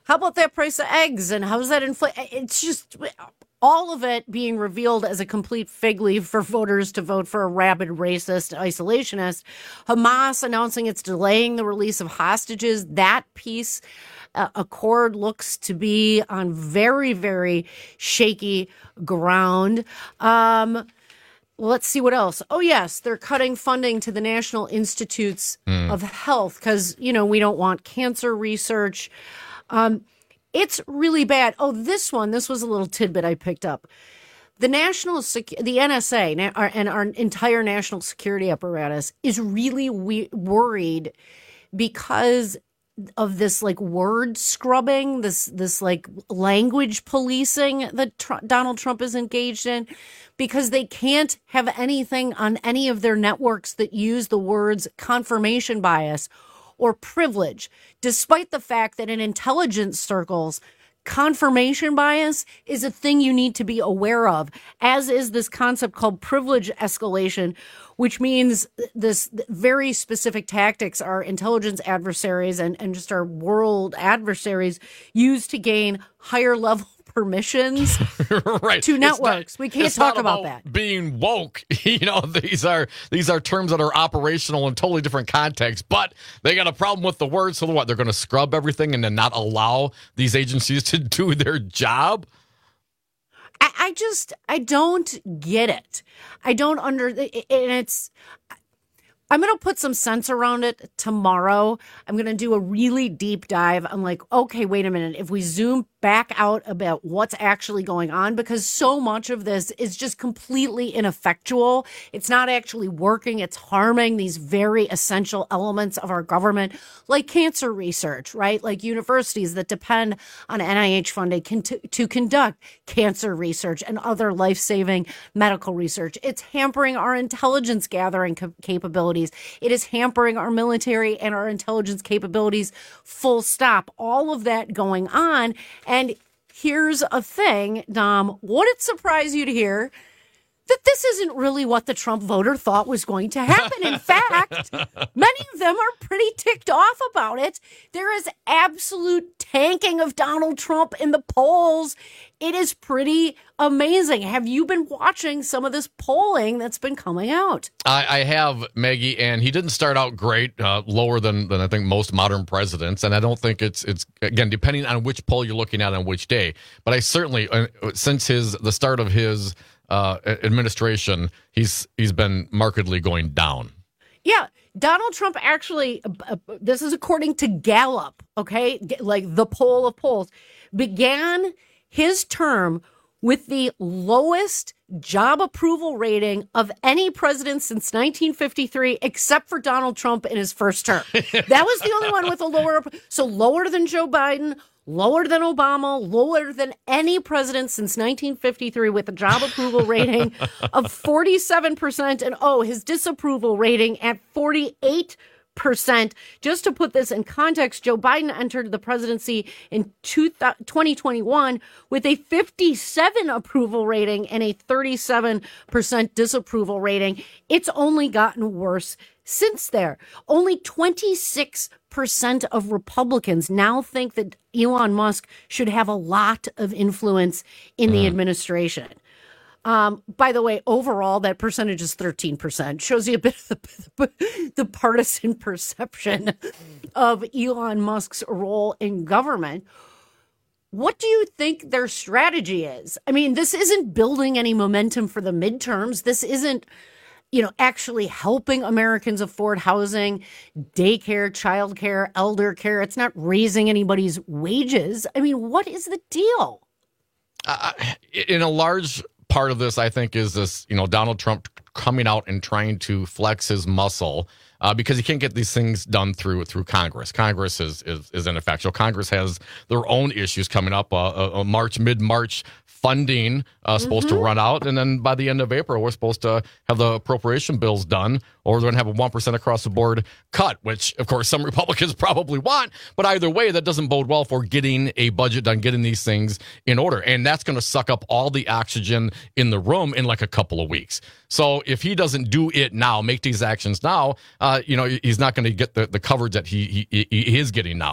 How about that price of eggs? And how's that inflate? It's just all of it being revealed as a complete fig leaf for voters to vote for a rabid racist isolationist. Hamas announcing it's delaying the release of hostages. That piece, uh, accord looks to be on very, very shaky ground. Um, Let's see what else. Oh, yes, they're cutting funding to the National Institutes mm. of Health because, you know, we don't want cancer research. Um, it's really bad. Oh, this one, this was a little tidbit I picked up. The national, Secu- the N S A and our entire national security apparatus is really we- worried because of this like word scrubbing, this this like language policing that Tr- Donald Trump is engaged in, because they can't have anything on any of their networks that use the words confirmation bias or privilege, despite the fact that in intelligence circles, confirmation bias is a thing you need to be aware of, as is this concept called privilege escalation, which means this very specific tactics our intelligence adversaries and, and just our world adversaries use to gain higher level permissions right. to networks. Not, we can't talk about, about that. Being woke, you know, these are these are terms that are operational in totally different contexts, but they got a problem with the word. So what? They're going to scrub everything and then not allow these agencies to do their job? I, I just, I don't get it. I don't under, and it's, I'm going to put some sense around it tomorrow. I'm going to do a really deep dive. I'm like, okay, wait a minute. If we zoom back out about what's actually going on, because so much of this is just completely ineffectual. It's not actually working. It's harming these very essential elements of our government, like cancer research, right? Like universities that depend on N I H funding can t- to conduct cancer research and other life-saving medical research. It's hampering our intelligence gathering cap- capabilities. It is hampering our military and our intelligence capabilities, full stop. All of that going on. And here's a thing, Dom, would it surprise you to hear that this isn't really what the Trump voter thought was going to happen? In fact, many of them are pretty ticked off about it. There is absolute tanking of Donald Trump in the polls. It is pretty amazing. Have you been watching some of this polling that's been coming out? I, I have, Maggie, and he didn't start out great, uh, lower than, than I think most modern presidents. And I don't think it's, it's again, depending on which poll you're looking at on which day. But I certainly, uh, since his the start of his uh, administration, he's he's been markedly going down. Yeah. Donald Trump actually, uh, this is according to Gallup, okay, like the poll of polls, began his term with the lowest job approval rating of any president since nineteen fifty-three, except for Donald Trump in his first term. That was the only one with a lower, so lower than Joe Biden, lower than Obama, lower than any president since nineteen fifty-three with a job approval rating of forty-seven percent. And oh, his disapproval rating at forty-eight percent. Just to put this in context, Joe Biden entered the presidency in twenty twenty-one with a fifty-seven approval rating and a thirty-seven percent disapproval rating. It's only gotten worse since there. Only twenty-six percent of Republicans now think that Elon Musk should have a lot of influence in the mm. administration. Um, by the way, overall, that percentage is thirteen percent. Shows you a bit of the, the partisan perception of Elon Musk's role in government. What do you think their strategy is? I mean, this isn't building any momentum for the midterms. This isn't, you know, actually helping Americans afford housing, daycare, childcare, elder care. It's not raising anybody's wages. I mean, what is the deal? Uh, in a large part of this, I think, is this, you know, Donald Trump coming out and trying to flex his muscle uh, because he can't get these things done through through Congress. Congress is is, is ineffectual. Congress has their own issues coming up. Uh, uh, March, mid-March funding uh, supposed mm-hmm. to run out, and then by the end of April, we're supposed to have the appropriation bills done, or we're going to have a one percent across the board cut, which, of course, some Republicans probably want. But either way, that doesn't bode well for getting a budget done, getting these things in order. And that's going to suck up all the oxygen in the room in like a couple of weeks. So if he doesn't do it now, make these actions now, uh, you know, he's not going to get the, the coverage that he, he, he is getting now.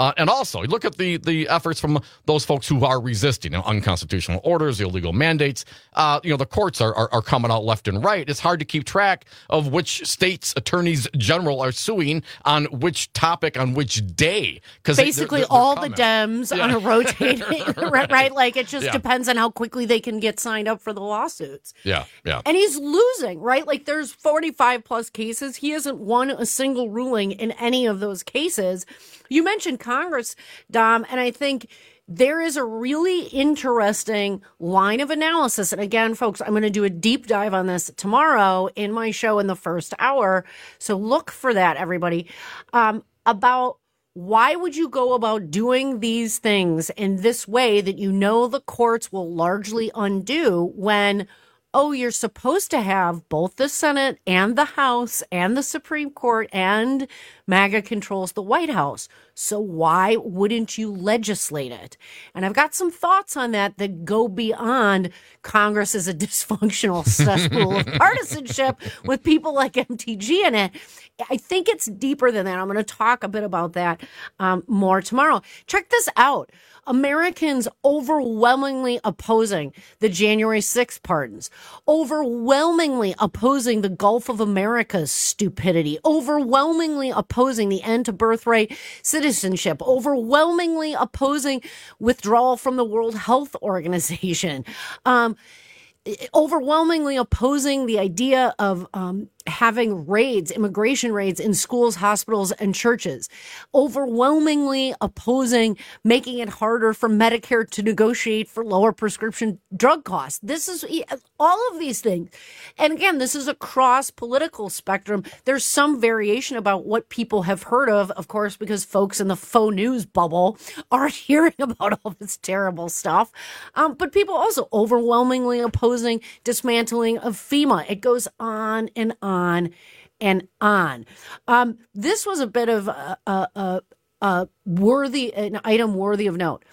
Uh, and also, you look at the the efforts from those folks who are resisting, you know, unconstitutional orders, illegal mandates. Uh, you know, the courts are, are are coming out left and right. It's hard to keep track of which states' attorneys general are suing on which topic on which day. Because basically, they're, they're, they're all coming. The Dems yeah. on a rotating, right, right? Like it just yeah. depends on how quickly they can get signed up for the lawsuits. Yeah, yeah. And he's losing, right? Like there's forty-five plus cases. He hasn't won a single ruling in any of those cases. You mentioned Congress, Dom, and I think there is a really interesting line of analysis. And again, folks, I'm going to do a deep dive on this tomorrow in my show in the first hour. So look for that, everybody, um, about why would you go about doing these things in this way that you know the courts will largely undo when, oh, you're supposed to have both the Senate and the House and the Supreme Court and MAGA controls the White House. So why wouldn't you legislate it? And I've got some thoughts on that that go beyond Congress as a dysfunctional cesspool of partisanship with people like M T G in it. I think it's deeper than that. I'm going to talk a bit about that um, more tomorrow. Check this out. Americans overwhelmingly opposing the January sixth pardons, overwhelmingly opposing the Gulf of America's stupidity, overwhelmingly opposing the end to birthright citizenship, overwhelmingly opposing withdrawal from the World Health Organization, um, overwhelmingly opposing the idea of um, having raids, immigration raids in schools, hospitals, and churches, overwhelmingly opposing making it harder for Medicare to negotiate for lower prescription drug costs. This is all of these things. And again, this is across political spectrum. There's some variation about what people have heard of, of course, because folks in the faux news bubble are hearing about all this terrible stuff. Um, but people also overwhelmingly opposing dismantling of FEMA. It goes on and on. on and on. Um, this was a bit of a, a, a, a worthy, an item worthy of note.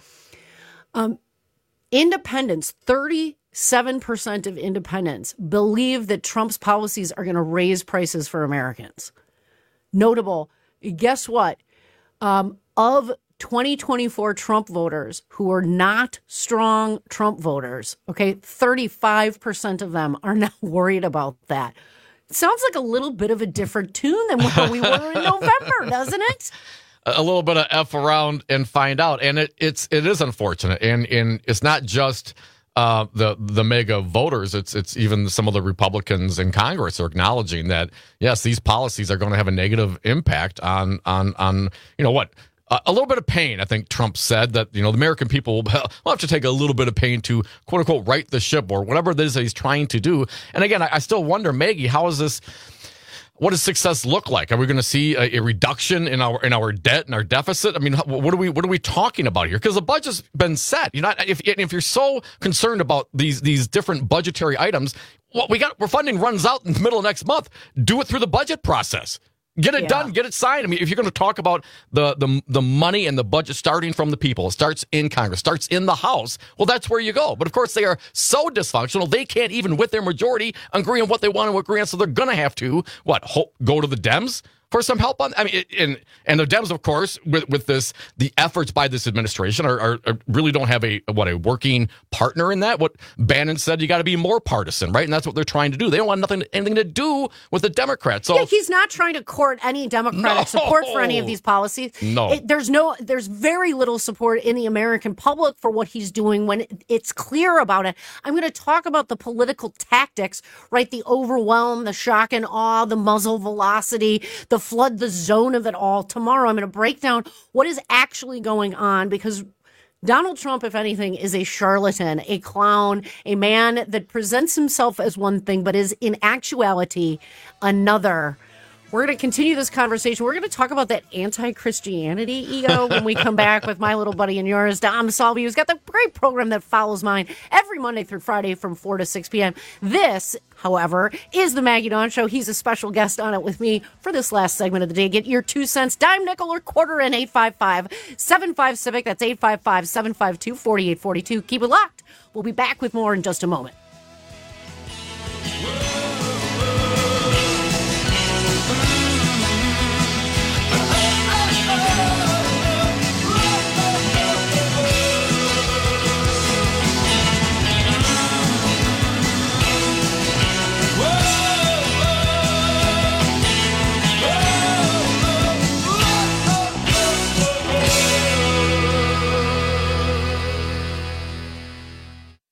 Um, independents, thirty-seven percent of independents believe that Trump's policies are going to raise prices for Americans. Notable, guess what? Um, of twenty twenty-four Trump voters who are not strong Trump voters, okay, thirty-five percent of them are now worried about that. Sounds like a little bit of a different tune than where we were in November, doesn't it? A little bit of F around and find out. And it, it's, it is unfortunate. And, and it's not just uh, the, the mega voters. It's, it's even some of the Republicans in Congress are acknowledging that, yes, these policies are going to have a negative impact on, on, on, you know what? Uh, a little bit of pain, I think Trump said that, you know, the American people will have to take a little bit of pain to, quote unquote, right the ship or whatever it is that he's trying to do. And again, I, I still wonder, Maggie, how is this, what does success look like? Are we going to see a, a reduction in our in our debt and our deficit? I mean, what are we what are we talking about here? Because the budget's been set. You're not if if you're so concerned about these these different budgetary items, what we got, our funding runs out in the middle of next month. Do it through the budget process. Get it yeah. done. Get it signed. I mean, if you're going to talk about the, the the money and the budget starting from the people, it starts in Congress, starts in the House, well, that's where you go. But, of course, they are so dysfunctional, they can't even, with their majority, agree on what they want to agree on, so they're going to have to, what, ho- go to the Dems for some help on? I mean, and and the Dems, of course, with, with this, the efforts by this administration are, are, are really don't have a what a working partner in that. What Bannon said, you got to be more partisan, right? And that's what they're trying to do. They don't want nothing anything to do with the Democrats. So yeah, he's not trying to court any Democratic no. support for any of these policies. No, it, there's no, there's very little support in the American public for what he's doing when it's clear about it. I'm going to talk about the political tactics, right? The overwhelm, the shock and awe, the muzzle velocity, the flood the zone of it all. Tomorrow I'm going to break down what is actually going on, because Donald Trump, if anything, is a charlatan, a clown, a man that presents himself as one thing but is in actuality another. We're going to continue this conversation. We're going to talk about that anti-Christianity ego when we come back with my little buddy and yours, Dom Salvi, who's got the great program that follows mine every Monday through Friday from four to six p.m. This, however, is the Maggie Dawn Show. He's a special guest on it with me for this last segment of the day. Get your two cents, dime, nickel, or quarter in eight five five, seven five, civic. That's eight five five, seven five two, four eight four two. Keep it locked. We'll be back with more in just a moment.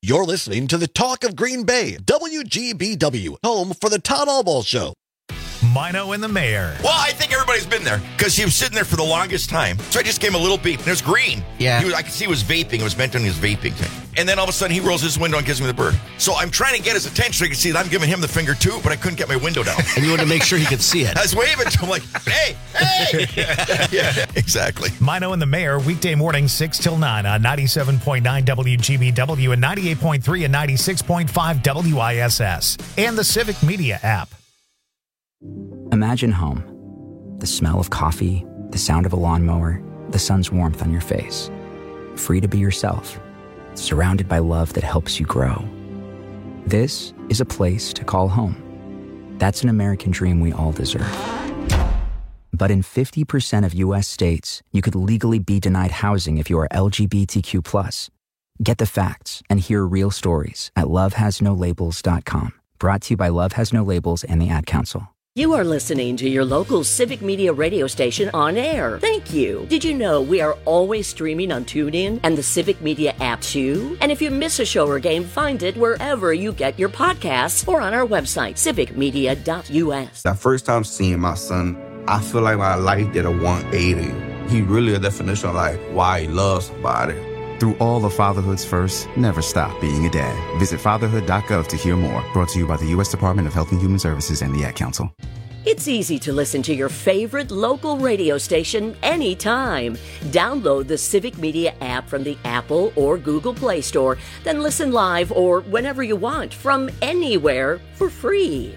You're listening to the Talk of Green Bay, W G B W, home for the Todd Albaugh Show. Mino and the Mayor. Well, I think everybody's been there because he was sitting there for the longest time. So I just gave him a little beep. And it was green. Yeah. He was, I could see he was vaping. It was meant on his vaping thing. And then all of a sudden he rolls his window and gives me the bird. So I'm trying to get his attention so he can see that I'm giving him the finger too, but I couldn't get my window down. And you wanted to make sure he could see it. I was waving to him like, hey, hey. Yeah, exactly. Mino and the Mayor, weekday morning, six till nine on ninety-seven point nine W G B W and ninety-eight point three and ninety-six point five W I S S. And the Civic Media app. Imagine home. The smell of coffee, the sound of a lawnmower, the sun's warmth on your face. Free to be yourself, surrounded by love that helps you grow. This is a place to call home. That's an American dream we all deserve. But in fifty percent of U S states, you could legally be denied housing if you are L G B T Q plus. Get the facts and hear real stories at love has no labels dot com. Brought to you by Love Has No Labels and the Ad Council. You are listening to your local Civic Media radio station on air. Thank you. Did you know we are always streaming on TuneIn and the Civic Media app too? And if you miss a show or game, find it wherever you get your podcasts or on our website, civic media dot U S. That first time seeing my son, I feel like my life did a one eighty. He really a definition of like why he loves somebody. Through all of fatherhood's first, never stop being a dad. Visit fatherhood dot gov to hear more. Brought to you by the U S Department of Health and Human Services and the Ad Council. It's easy to listen to your favorite local radio station anytime. Download the Civic Media app from the Apple or Google Play Store, then listen live or whenever you want from anywhere for free.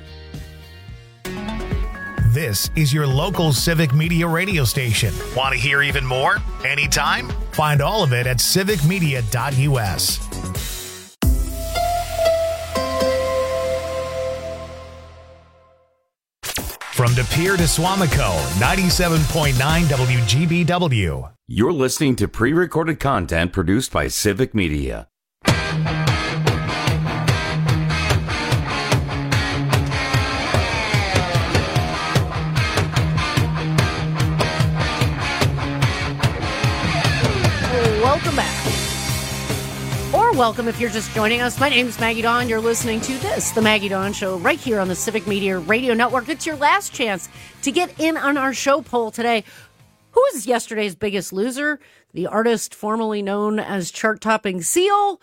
This is your local Civic Media radio station. Want to hear even more? Anytime? Find all of it at civic media dot U S. From De Pere to Suamico, ninety-seven point nine W G B W. You're listening to pre-recorded content produced by Civic Media. Welcome back. Or welcome if you're just joining us. My name is Maggie Dawn. You're listening to this, The Maggie Dawn Show, right here on the Civic Media Radio Network. It's your last chance to get in on our show poll today. Who is yesterday's biggest loser? The artist formerly known as chart-topping Seal,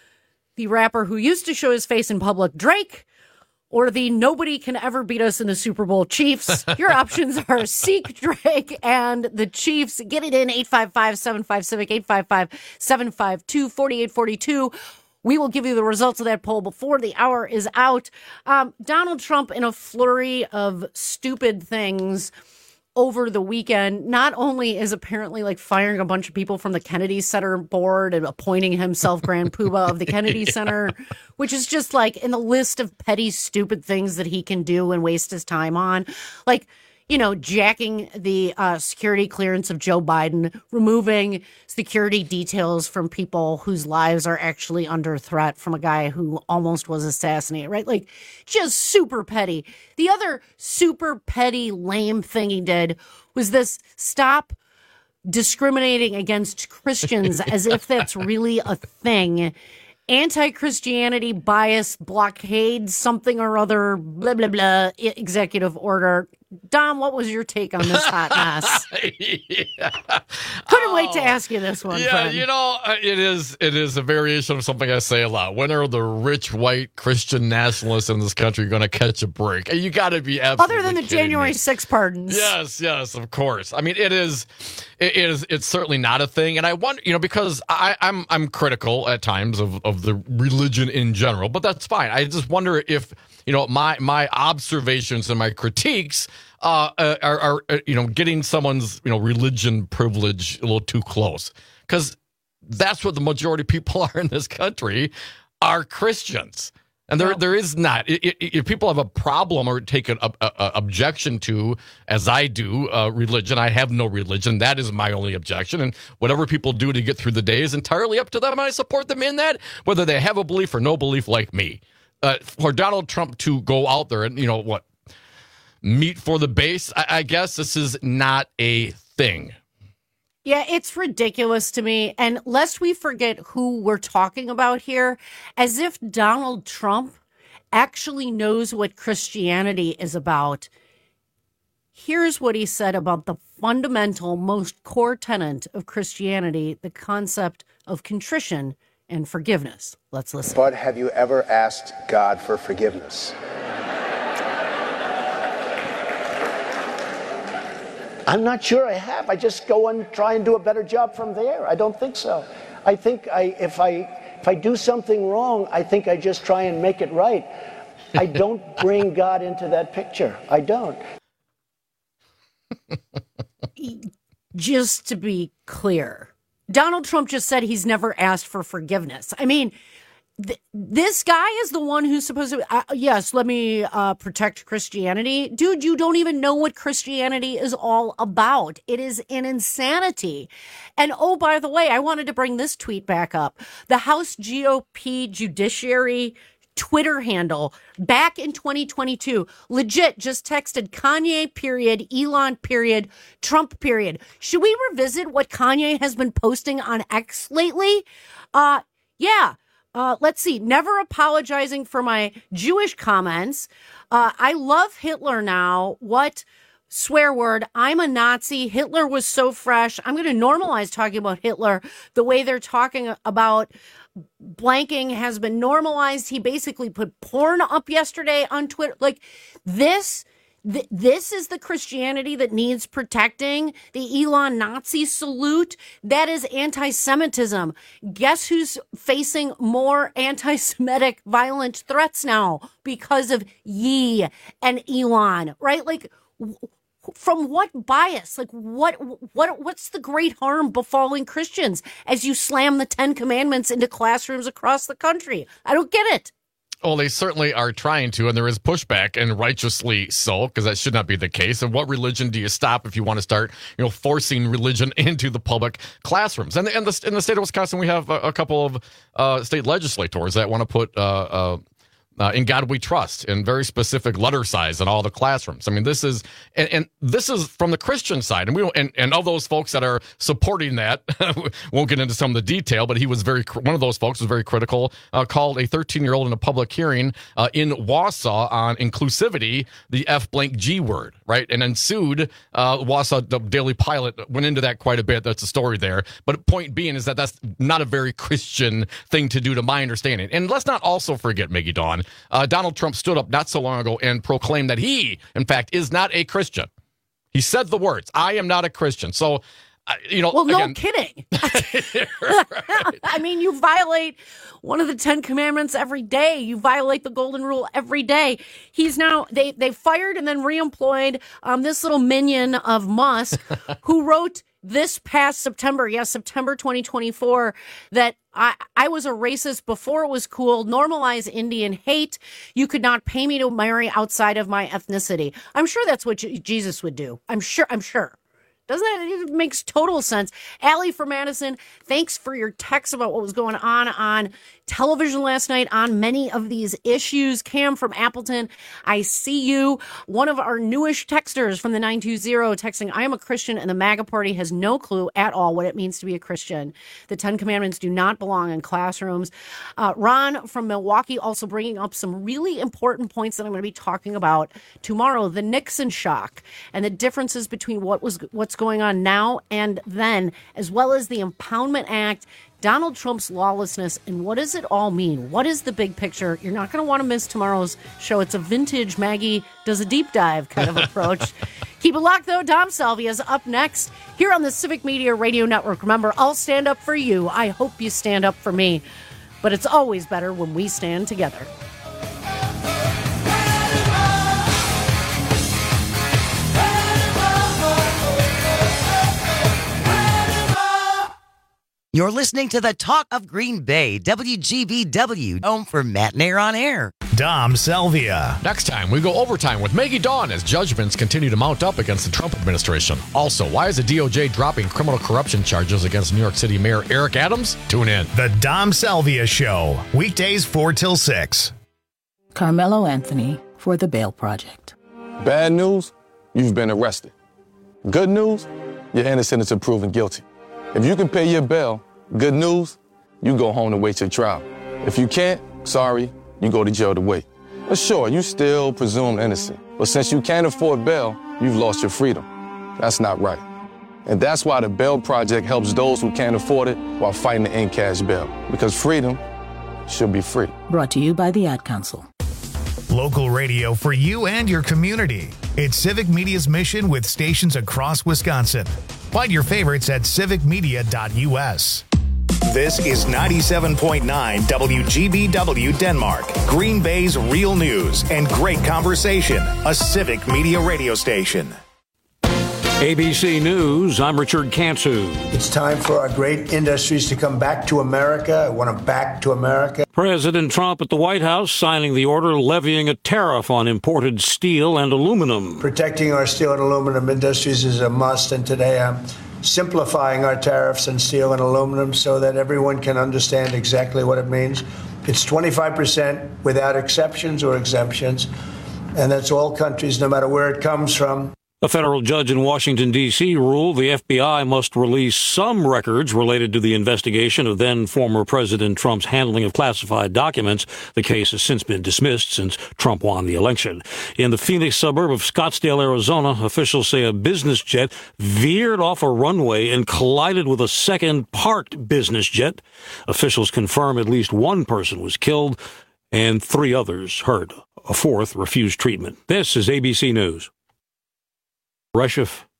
the rapper who used to show his face in public, Drake, or the nobody can ever beat us in the Super Bowl Chiefs? Your options are Seek, Drake, and the Chiefs. Get it in, eight five five, seven five, Civic, eight five five, seven five two, four eight four two. We will give you the results of that poll before the hour is out. Um, Donald Trump, in a flurry of stupid things over the weekend, not only is apparently like firing a bunch of people from the Kennedy Center board and appointing himself Grand Poobah of the Kennedy yeah. Center, which is just like in the list of petty, stupid things that he can do and waste his time on. Like, you know, jacking the uh, security clearance of Joe Biden, removing security details from people whose lives are actually under threat from a guy who almost was assassinated, right? Like, just super petty. The other super petty, lame thing he did was this: stop discriminating against Christians as if that's really a thing. Anti-Christianity bias blockade, something or other, blah, blah, blah, executive order. Dom, what was your take on this hot mess? yeah. Couldn't oh. wait to ask you this one, Yeah, friend. you know, it is it is a variation of something I say a lot. When are the rich, white, Christian nationalists in this country going to catch a break? You got to be absolutely Other than the January sixth pardons. Yes, yes, of course. I mean, it is, it is, it's certainly not a thing. And I wonder, you know, because I, I'm I'm critical at times of, of the religion in general, but that's fine. I just wonder if, you know, my my observations and my critiques uh, are, are, are, you know, getting someone's, you know, religion privilege a little too close. Because that's what the majority of people are in this country, are Christians. And there, there is not. If people have a problem or take an a, a, objection to, as I do, uh, religion, I have no religion. That is my only objection. And whatever people do to get through the day is entirely up to them. And I support them in that, whether they have a belief or no belief like me. Uh, for Donald Trump to go out there and, you know, what, meet for the base, I, I guess this is not a thing. Yeah, it's ridiculous to me. And lest we forget who we're talking about here, as if Donald Trump actually knows what Christianity is about. Here's what he said about the fundamental, most core tenet of Christianity, the concept of contrition and forgiveness. Let's listen. But have you ever asked God for forgiveness? I'm not sure I have. I just go and try and do a better job from there. I don't think so. I think I, if I if I do something wrong, I think I just try and make it right. I don't bring God into that picture. I don't. Just to be clear, Donald Trump just said he's never asked for forgiveness. I mean, th- this guy is the one who's supposed to, uh, yes, let me uh, protect Christianity. Dude, you don't even know what Christianity is all about. It is an insanity. And oh, by the way, I wanted to bring this tweet back up. The House G O P Judiciary Twitter handle back in twenty twenty-two legit just texted Kanye period, Elon period, Trump period. Should we revisit what Kanye has been posting on X lately? Uh, yeah. Uh, let's see. Never apologizing for my Jewish comments. Uh, I love Hitler now. What swear word? I'm a Nazi. Hitler was so fresh. I'm going to normalize talking about Hitler the way they're talking about blanking has been normalized. He basically put porn up yesterday on Twitter. Like this, th- this is the Christianity that needs protecting. The Elon Nazi salute. That is anti-Semitism. Guess who's facing more anti-Semitic violent threats now because of Ye and Elon, right? Like, w- from what bias? Like what, what, what's the great harm befalling Christians as you slam the Ten Commandments into classrooms across the country? I don't get it. Well, they certainly are trying to, and there is pushback, and righteously so, because that should not be the case. And what religion do you stop if you want to start, you know, forcing religion into the public classrooms? And, and the, in the state of Wisconsin, we have a, a couple of uh, state legislators that want to put uh, uh, Uh, in God we trust, in very specific letter size in all the classrooms. I mean, this is, and, and this is from the Christian side. And we and, and of those folks that are supporting that, won't get into some of the detail, but he was very, one of those folks was very critical, uh, called a thirteen-year-old in a public hearing uh, in Wausau on inclusivity, the F blank G word, right? And then sued uh, Wausau, the Daily Pilot went into that quite a bit. That's a story there. But point being is that that's not a very Christian thing to do, to my understanding. And let's not also forget, Maggie Dawn, Uh, Donald Trump stood up not so long ago and proclaimed that he, in fact, is not a Christian. He said the words, I am not a Christian. So, uh, you know. Well, no again, kidding. I mean, you violate one of the Ten Commandments every day. You violate the Golden Rule every day. He's now, they, they fired and then reemployed um, this little minion of Musk who wrote this past September, yes, September twenty twenty-four, that I, I was a racist before it was cool. Normalize Indian hate. You could not pay me to marry outside of my ethnicity. I'm sure that's what J- Jesus would do. I'm sure. I'm sure. Doesn't that, it makes total sense. Allie from Madison, thanks for your text about what was going on on television last night on many of these issues. Cam from Appleton, I see you. One of our newish texters from the nine two zero texting, I am a Christian and the MAGA party has no clue at all what it means to be a Christian. The Ten Commandments do not belong in classrooms. Uh, Ron from Milwaukee also bringing up some really important points that I'm going to be talking about tomorrow. The Nixon shock and the differences between what was what's going on now and then, as well as the Impoundment Act, Donald Trump's lawlessness, and what does it all mean? What is the big picture? You're not going to want to miss tomorrow's show. It's a vintage Maggie does a deep dive kind of approach. Keep it locked, though. Dom Salvia is up next here on the Civic Media Radio Network. Remember, I'll stand up for you. I hope you stand up for me. But it's always better when we stand together. You're listening to the Talk of Green Bay, W G B W, home for Matt Nair on Air. Dom Salvia. Next time, we go overtime with Maggie Dawn as judgments continue to mount up against the Trump administration. Also, why is the D O J dropping criminal corruption charges against New York City Mayor Eric Adams? Tune in. The Dom Salvia Show, weekdays four till six. Carmelo Anthony for the Bail Project. Bad news, you've been arrested. Good news, you're innocent until proven guilty. If you can pay your bail, good news, you go home to wait your trial. If you can't, sorry, you go to jail to wait. But sure, you still presumed innocent. But since you can't afford bail, you've lost your freedom. That's not right. And that's why the Bail Project helps those who can't afford it while fighting to end cash bail. Because freedom should be free. Brought to you by the Ad Council. Local radio for you and your community. It's Civic Media's mission with stations across Wisconsin. Find your favorites at civic media dot u s. This is ninety-seven point nine W G B W Denmark, Green Bay's real news and great conversation, a Civic Media radio station. A B C News, I'm Richard Cantu. It's time for our great industries to come back to America. I want them back to America. President Trump at the White House signing the order levying a tariff on imported steel and aluminum. Protecting our steel and aluminum industries is a must, and today I'm simplifying our tariffs on steel and aluminum so that everyone can understand exactly what it means. It's twenty-five percent without exceptions or exemptions, and that's all countries, no matter where it comes from. A federal judge in Washington, D C ruled the F B I must release some records related to the investigation of then-former President Trump's handling of classified documents. The case has since been dismissed since Trump won the election. In the Phoenix suburb of Scottsdale, Arizona, officials say a business jet veered off a runway and collided with a second parked business jet. Officials confirm at least one person was killed and three others hurt. A fourth refused treatment. This is A B C News. Reshef